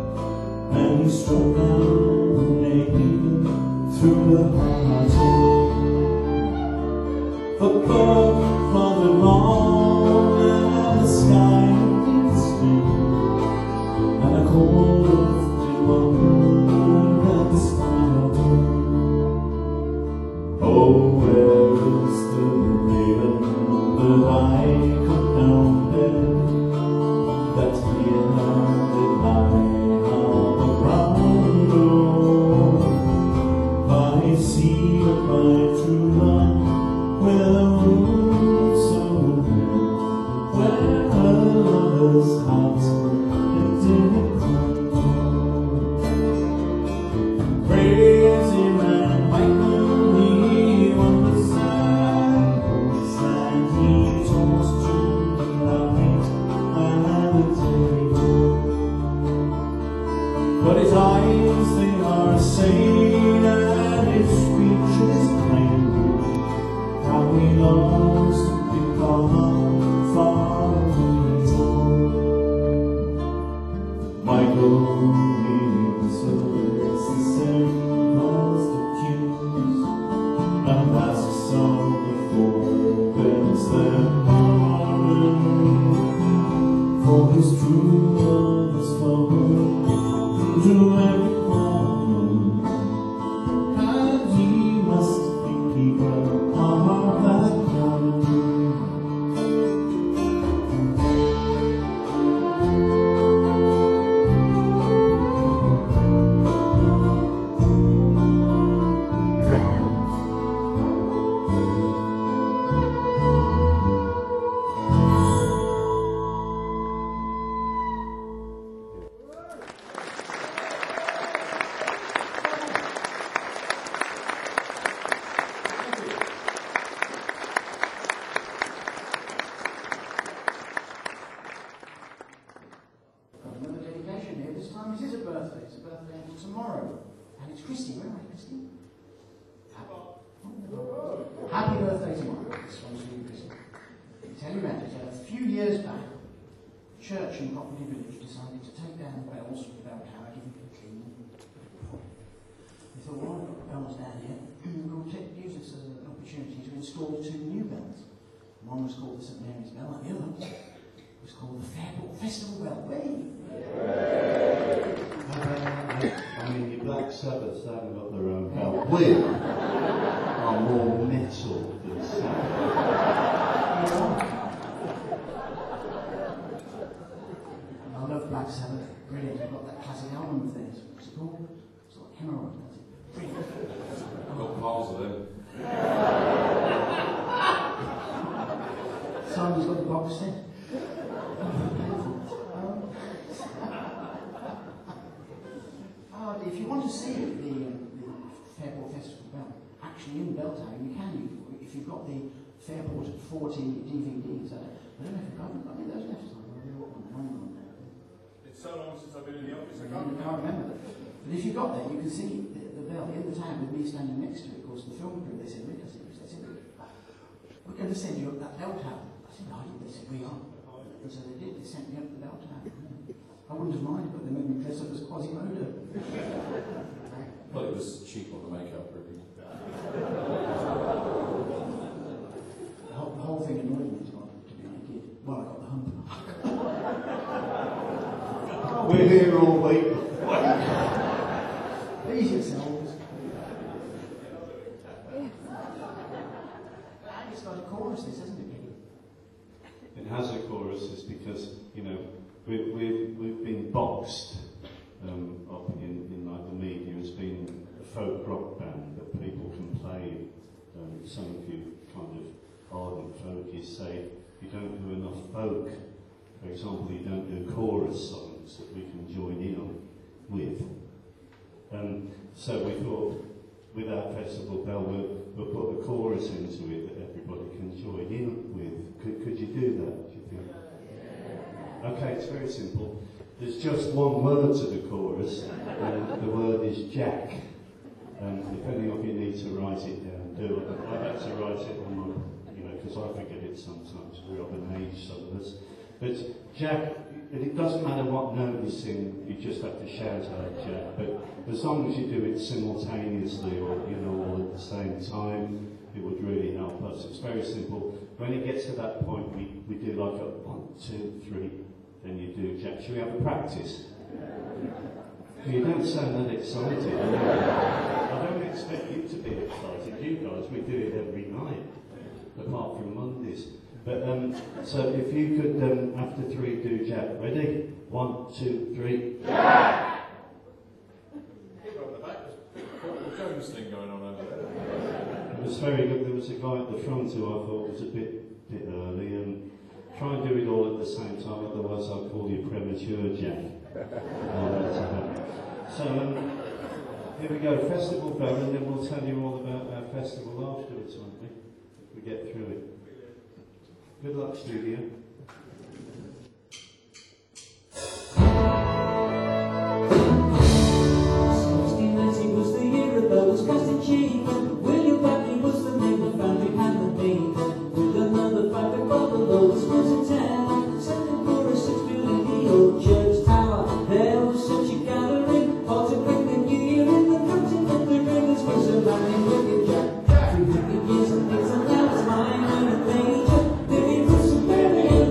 and he struck down the lady through the heart. Above flooded lawn and the sky its green, and a cold lifted one at the smile. Oh, where is the raven that I could now bear? tomorrow. And it's Christy. Where are you, Christy? Happy, Happy birthday tomorrow. This one's for you, Christy. I'll tell you about it. A few years back, the church in Property Village decided to take down the bells from the bell tower, give them a clean. We thought, well, I've got the bells down here. We'll take, use this as an opportunity to install two new bells. One was called the Saint Mary's Bell, and the other was called the Fairport Festival Bell. Way! I mean, your Black Sabbath having got their own bell. We are more metal than Sabbath. I love Black Sabbath. Brilliant. I've got that classic album of theirs. What's it called? It's like Hemorrhoid, that's it. Brilliant. I've got piles of them. Simon's got the box set. Oh, if you want to see the, um, the Fairport Festival Bell, actually in Belltown, you can. You, if you've got the Fairport forty D V Ds, I don't, I don't know if you've got them. I think those left time. It's so long since I've been in the office, I I can't can't remember. But if you got there, you can see the, the bell in the town with me standing next to it. Of course, the film crew, they said, Rick, I said, they said, we're going to send you up that bell tower. I said, no, they said, we are. And so they did, they sent me up the bell tower. I wouldn't have minded, but they made me dress up as Quasimodo. Well, it was cheap on the makeup, really. The whole, the whole thing annoyed me as well, to be naked. Well, I got the hump. We're here all week. Please yourselves. And it's got a chorus, this, hasn't it, Kitty? It has a chorus, is because, you know, we, we, we've been boxed um, up in, in like the media as being a folk rock band that people can play. Um, some of you kind of ardent folkies say you don't do enough folk. For example, you don't do chorus songs that we can join in on with. Um, so we thought, with our festival bell, we'll, we'll put a chorus into it that everybody can join in with. Could, could you do that, do you think? Okay, it's very simple. There's just one word to the chorus, and the word is Jack. And if any of you need to write it down, do it. I've had to write it on my, you know, because I forget it sometimes. We're of an age, some of us. But Jack, and it doesn't matter what note you sing, you just have to shout out Jack. But as long as you do it simultaneously or, you know, all at the same time, it would really help us. It's very simple. When it gets to that point, we, we do like a one, two, three, then you do Jack. Should we have a practice? You don't sound that excited. I don't expect you to be excited. You guys, we do it every night, apart from Mondays. But um, so if you could, um, after three, do Jack. Ready? One, two, three. Jack! People on the back, there's a Corporal Jones thing going on over there. It was very good. There was a guy at the front who I thought was a bit, bit early. Um, try and do it all at the same time, otherwise I'll call you premature Jack. uh, so um, here we go, Festival Bell, and then we'll tell you all about our festival afterwards, won't we? If we get through it. Good luck, studio. sixteen ninety was the year of those cast achievement. William Buckley was the name of family and the name. With another five above the lowest was a town. Second chorus, six building the old church tower. There was such a gathering, all to bring the new year in the country. But the ringers was a man in wicked Jack. Three wicked years and things, and now it's mine and a major. There was some very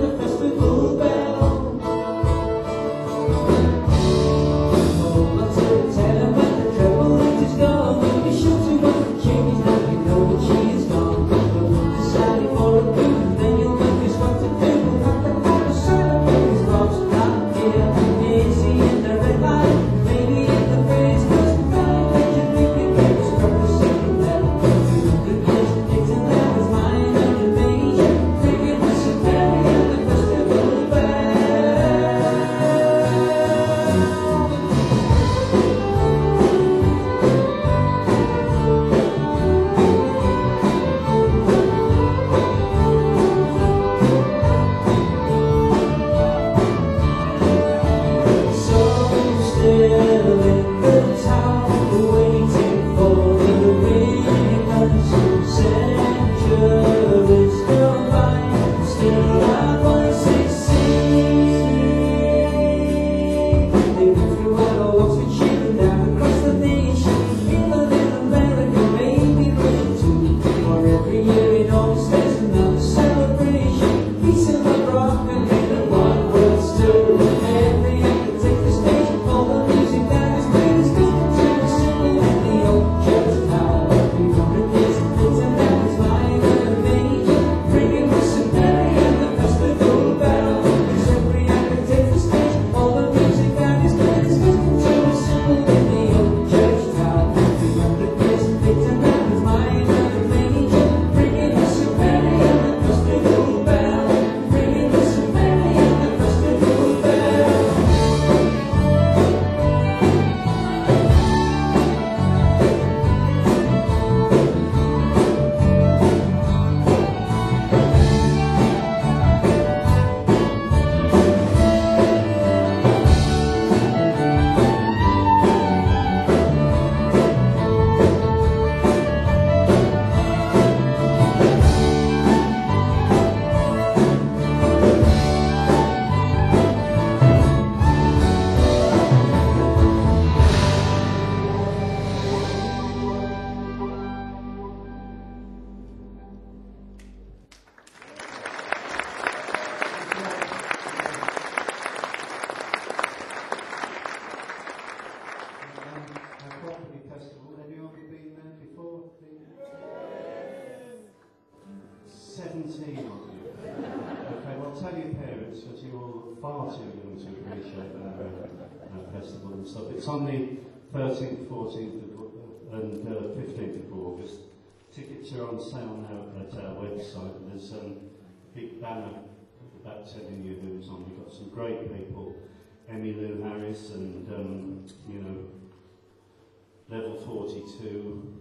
seventeen of you. Okay, well tell your parents because you're far too young to appreciate that, uh, that festival and stuff. It's on the thirteenth, fourteenth and uh, fifteenth of August. Tickets are on sale now at our website. There's um, a big banner about telling you who's on. We've got some great people. Emmylou Harris and, um, you know, Level forty-two.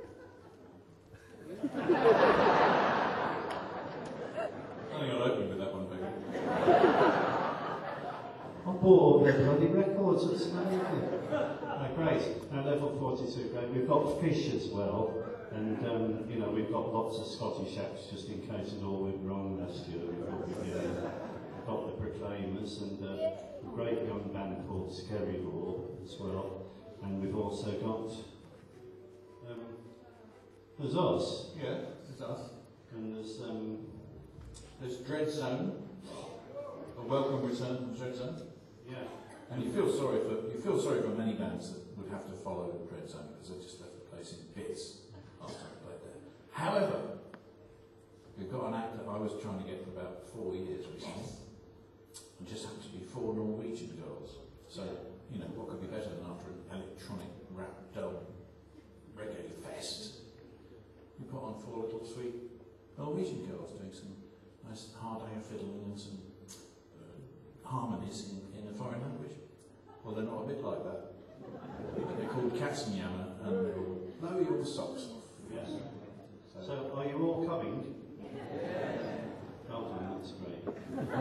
I think I'll open with that one, Becky. I bought all the bloody records at Snowden. Uh, great. Uh, level forty-two, great. We've got Fish as well. And, um, you know, we've got lots of Scottish acts just in case it all went wrong last year. We've got, uh, got the Proclaimers and uh, a great young band called Skerryvore as well. And we've also got, um, there's us. Yeah, it's us. And there's, um, There's Dread Zone. A welcome return from Dread Zone. yeah. And you feel sorry for you feel sorry for many bands that would have to follow Dread Zone because they just left the place in bits after they played there. However, we've got an act that I was trying to get for about four years recently, and just happened to be four Norwegian girls. So, you know, what could be better than after an electronic rap dub reggae fest? We put on four little sweet Norwegian girls doing some nice hard air fiddling and some uh, harmonies in, in a foreign language. Well, they're not a bit like that. They're called Katzenjammer and they will blow your socks off. Yes. So, so are you all coming? Well done, that's great.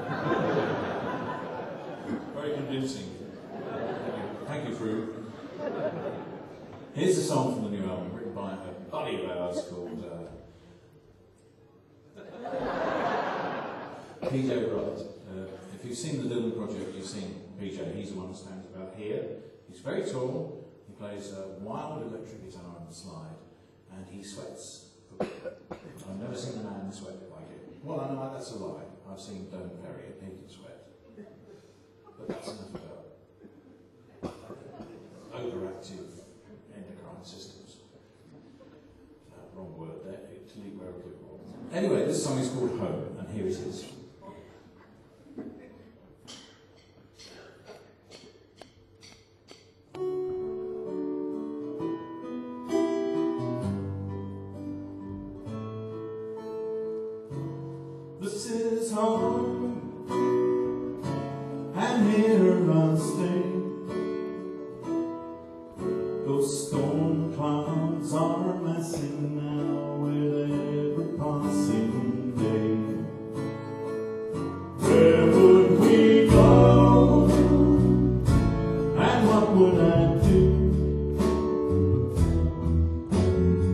Very convincing. Thank you, Fru. Here's a song from the new album written by a buddy of ours called uh, P J Wright. Uh, if you've seen the Dylan Project, you've seen P J. He's the one who stands about here. He's very tall. He plays a wild electric guitar on the slide, and he sweats. I've never seen a man sweat like it. Well, I know that's a lie. I've seen Don Perry, and he can sweat. But that's enough about overactive endocrine systems. Uh, wrong word there. Delete where applicable. Anyway, this song is called Home, and here it is. This is home, and here I'll stay. Those storm clouds are messing now with every passing day. Where would we go, and what would I do?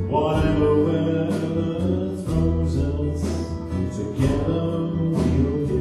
Whatever weather throws us, together we'll get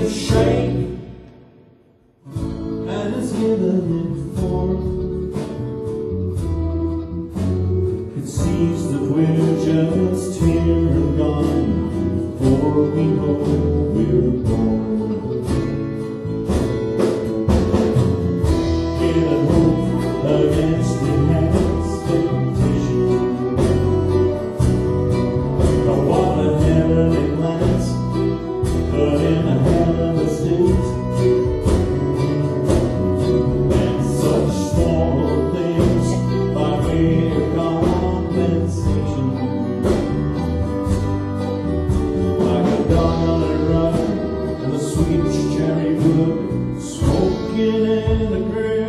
to shake and has given it form. It seems that we're just here and gone before we know we're born. Giving hope against the expectation of what a heavenly glance, but in a heavenly state. And such small things by way of compensation, like a dog on a run and the sweet cherry wood smoking in the grate.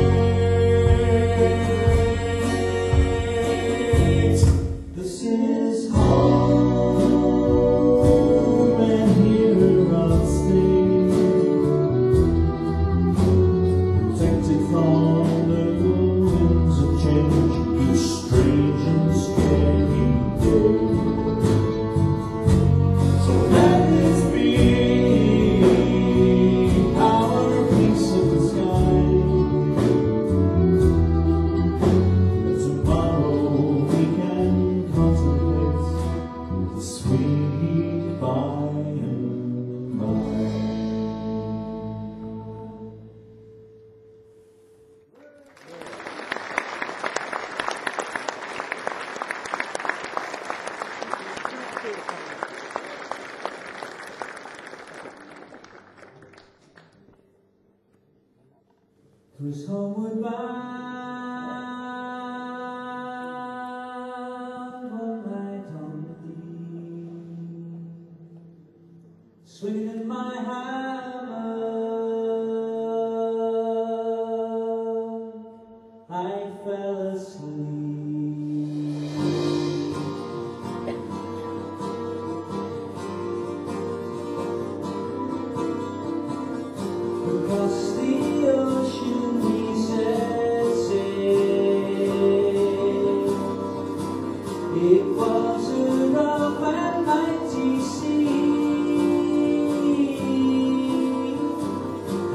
This is home, and here I'll stay, protected from the winds of change each strange and scary day. So let this be our piece of the sky, and tomorrow we can contemplate the sweet by and by. Who's homeward bound one night on the deep, swinging in my hammer, I fell asleep. Across the ocean we set sail. It was a rough and mighty sea,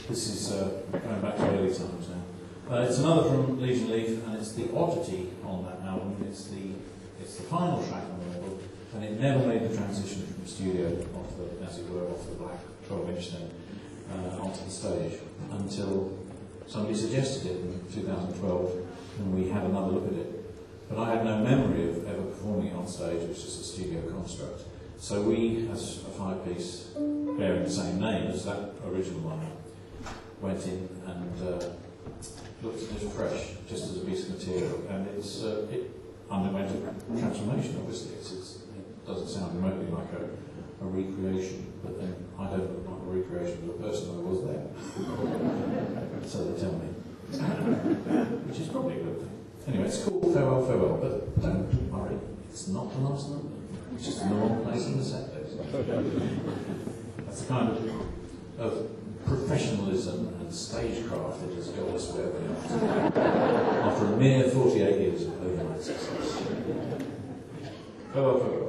This is uh, going back to early times now. Uh, it's another from Legion Leaf, and it's the oddity on that album. It's the it's the final track on the album, and it never made the transition from studio off the, as it were, off the black twelve inch thing uh, onto the stage until somebody suggested it in two thousand twelve, and we had another look at it. But I had no memory of ever performing it on stage. It was just a studio construct. So we, as a five-piece bearing the same name as that original one, went in and uh, looked at it fresh, just as a piece of material, and it's uh, it underwent a transformation. Obviously, it's, it's, it doesn't sound remotely like a, a recreation, but then I don't look like a recreation of the person I was there. So they tell me, which is probably a good thing. Anyway, it's called Farewell, Farewell, but don't worry, it's not the last number. It's just in the wrong place in the set list. That's the kind of, of professionalism and stagecraft that has got us where we are after a mere forty-eight years of overnight success. Farewell, farewell.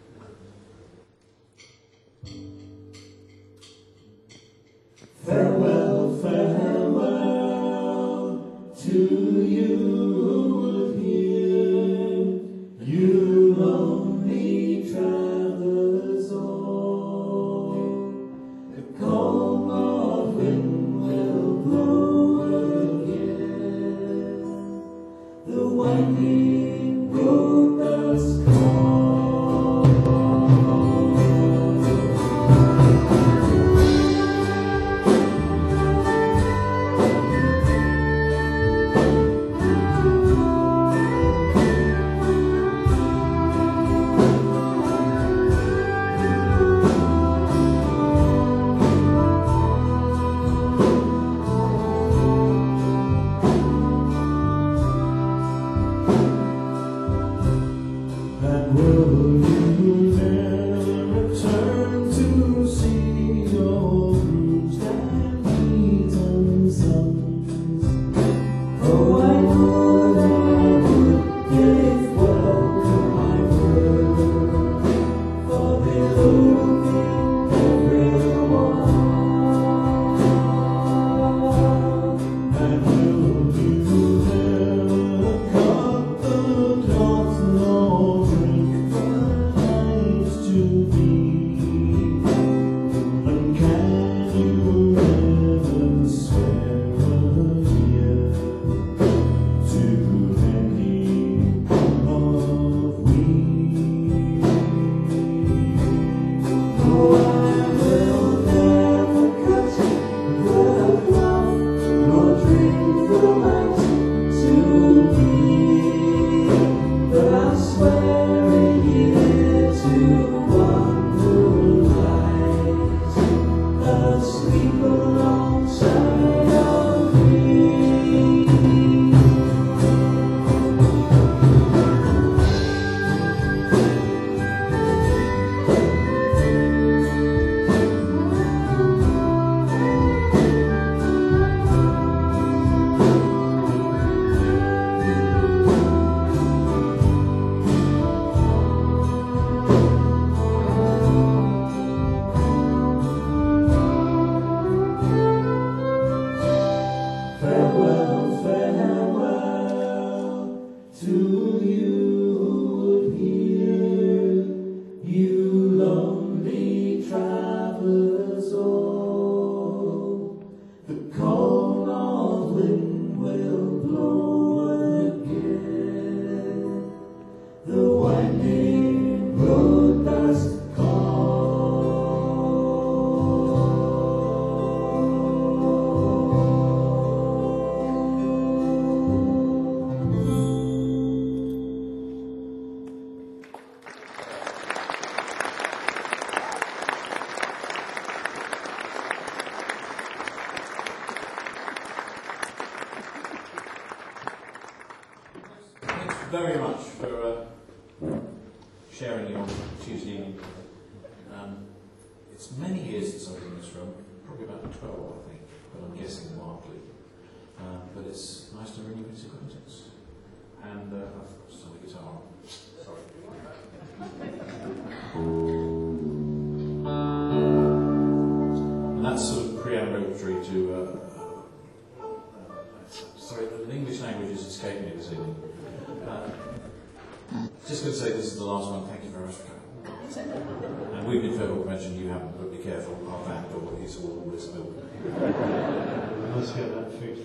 Farewell, farewell to you here, you lonely travelers all. The calm of wind will blow again, the winding road does call. And will you never return to see your bruised and beaten sons? Oh, I would, I would give welcome, I would, for they look in everyone. And will you never cut the dots, nor drink the nights to be? And can you never swear a year to any of we? Oh, I will never cut the cloth, nor drink the night to be. But I swear a year to one who lies asleep alongside of me. Farewell, farewell to you here, you lonely travelers all. The cold north wind will blow again, the winding road does Thanks very much for uh, sharing your Tuesday evening. Um, it's many years since I was in this room, probably about twelve, I think, but I'm guessing wildly. Um, but it's nice to renew its acquaintance. And uh, I've just on the guitar. Sorry. And that's sort of preambulatory to uh, language is escaping me this evening. Uh, just going to say this is the last one. Thank you very much for coming. And we've been fair to mention you haven't, but be careful. Our van door is always open. Let's get that fixed.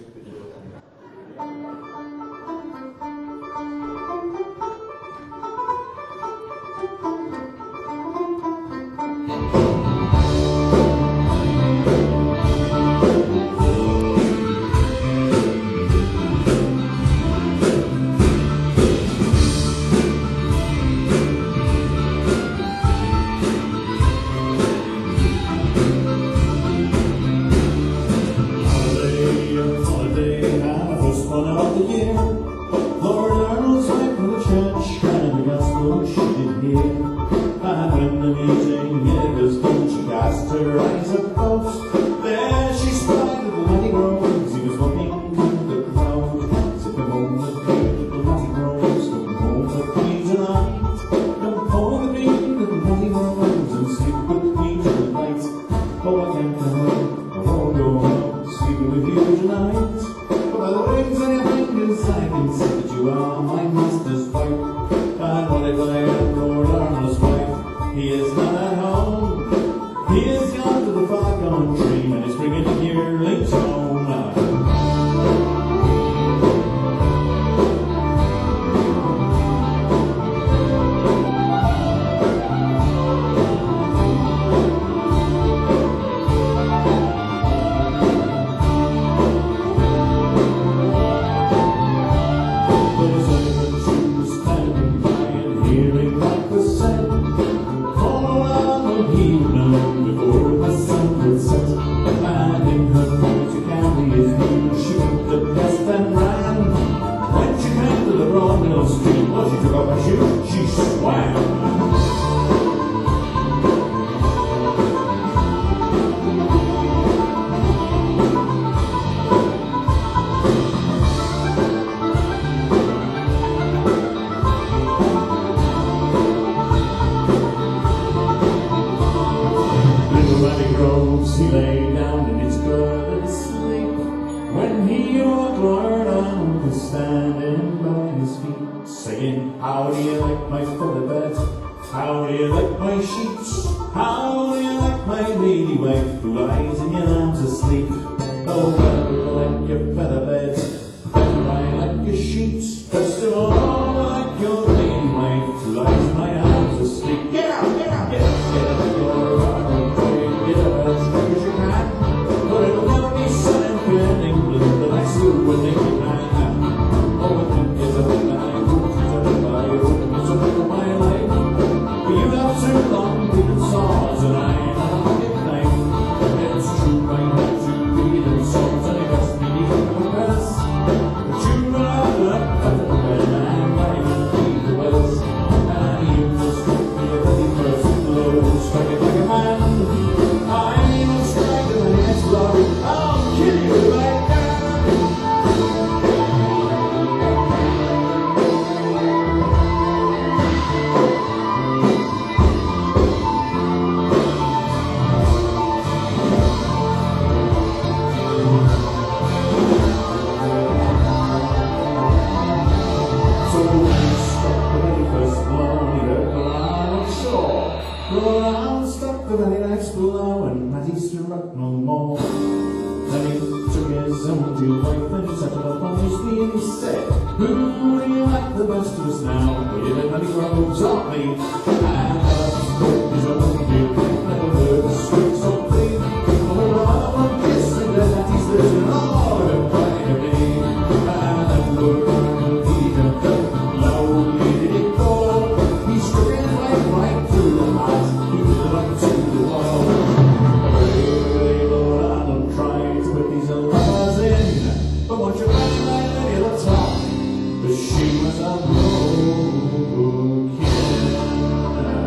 She was a broken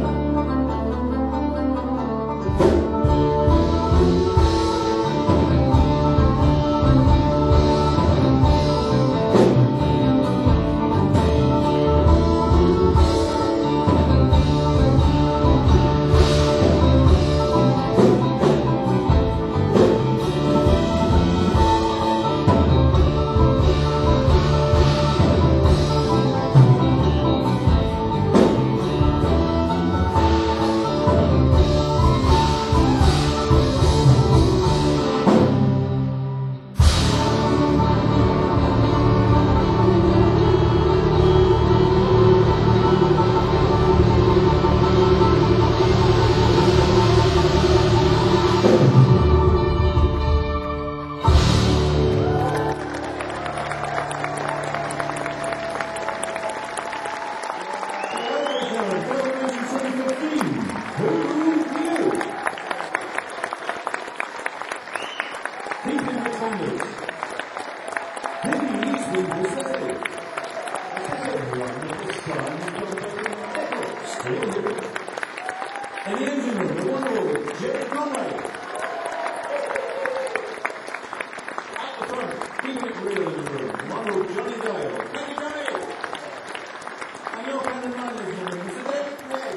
Sanders. Maybe he's been pathetic. Everyone at this time has got a echo. Still here. And the engine room, the wonderful Jerry Conway. At the front, keeping it real in the room, the wonderful Johnny Dale. Thank you, Johnny. And your friend and mine is in the room, Mister Dave Gray.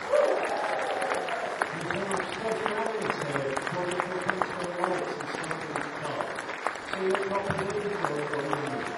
He's one of the special audience here, calling for principal rights and stuff in his car. So your proposition for it, or you know.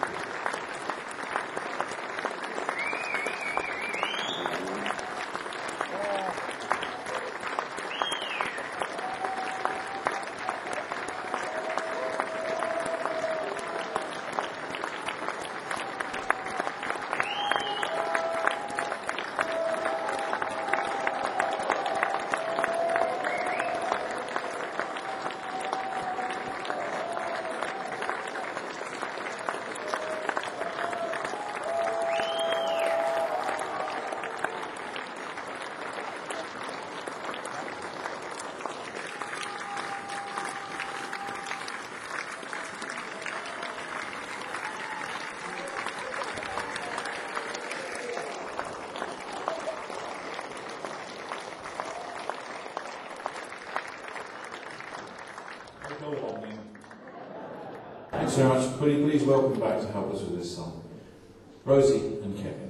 Thanks very much. Please, please welcome back to help us with this song, Rosie and Kevin.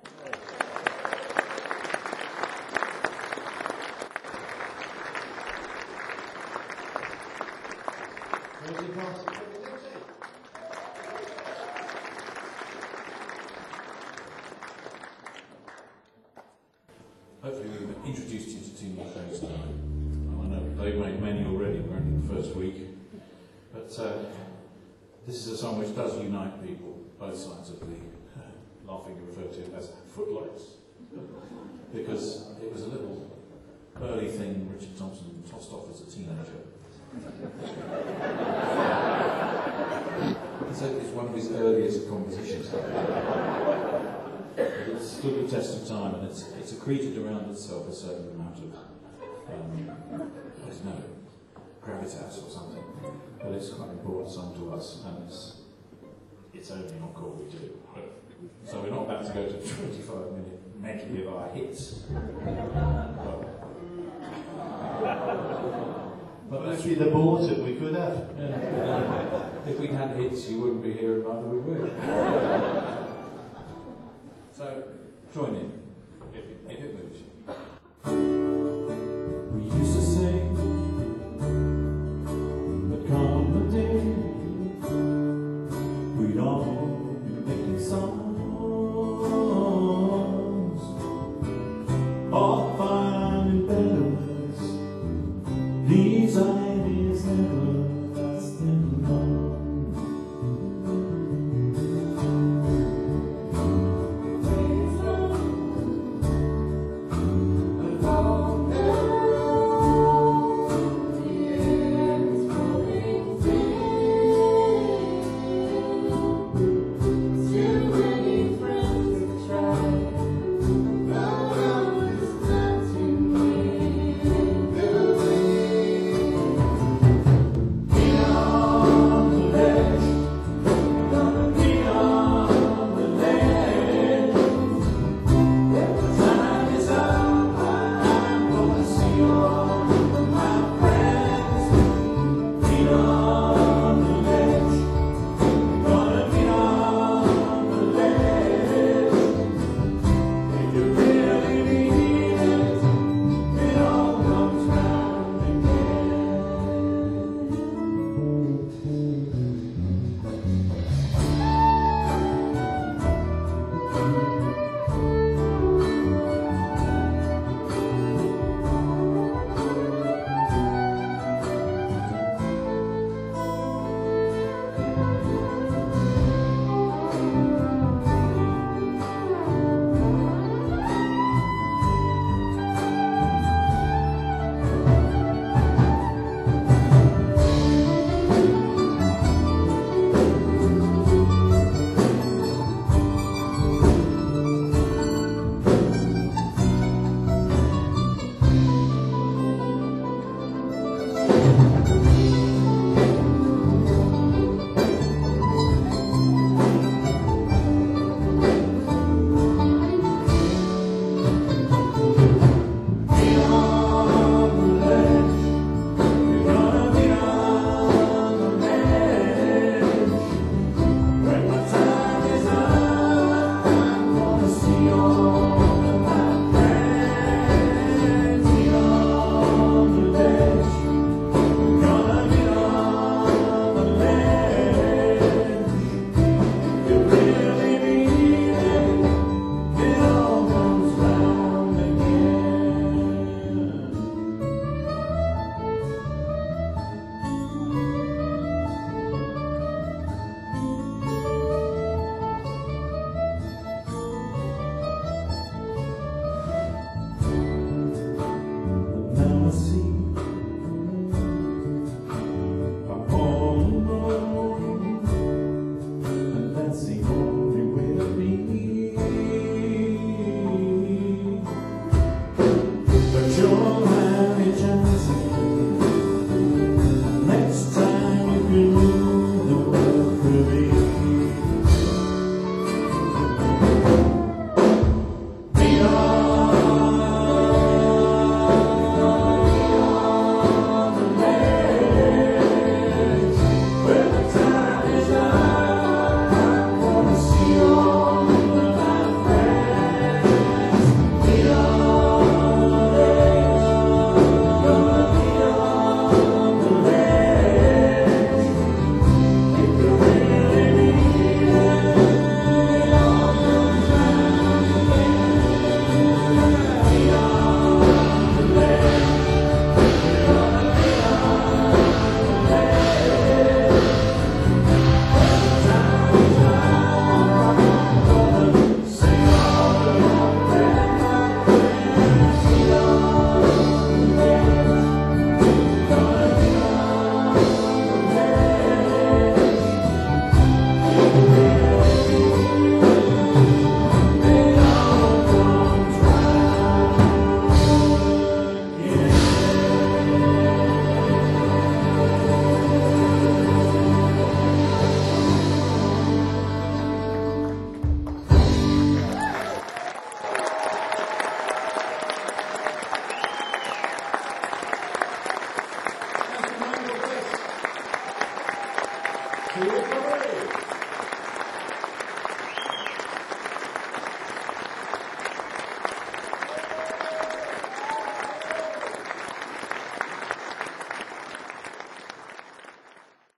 Hopefully we've introduced you to two new things tonight. I know they've made many already, apparently in the first week. But uh, this is a song which does unite people, both sides of the uh, laughingly referred to as footlights. Because it was a little early thing Richard Thompson tossed off as a teenager. So it's one of his earliest compositions. It stood the test of time, and it's, it's accreted around itself a certain amount of, um, I don't know, gravitas or something. But it's quite an important song to us, and it's, it's only an encore we do. So we're not about to go to twenty-five minute medley of our hits. But, But if you'd have bought it, we could have. yeah, if we'd had hits, you wouldn't be here, and neither would we. So, join in, if it, if it moves you. We used to sing the comedy. We'd all be making songs, all finding better ways. These ideas never lasting long. See you,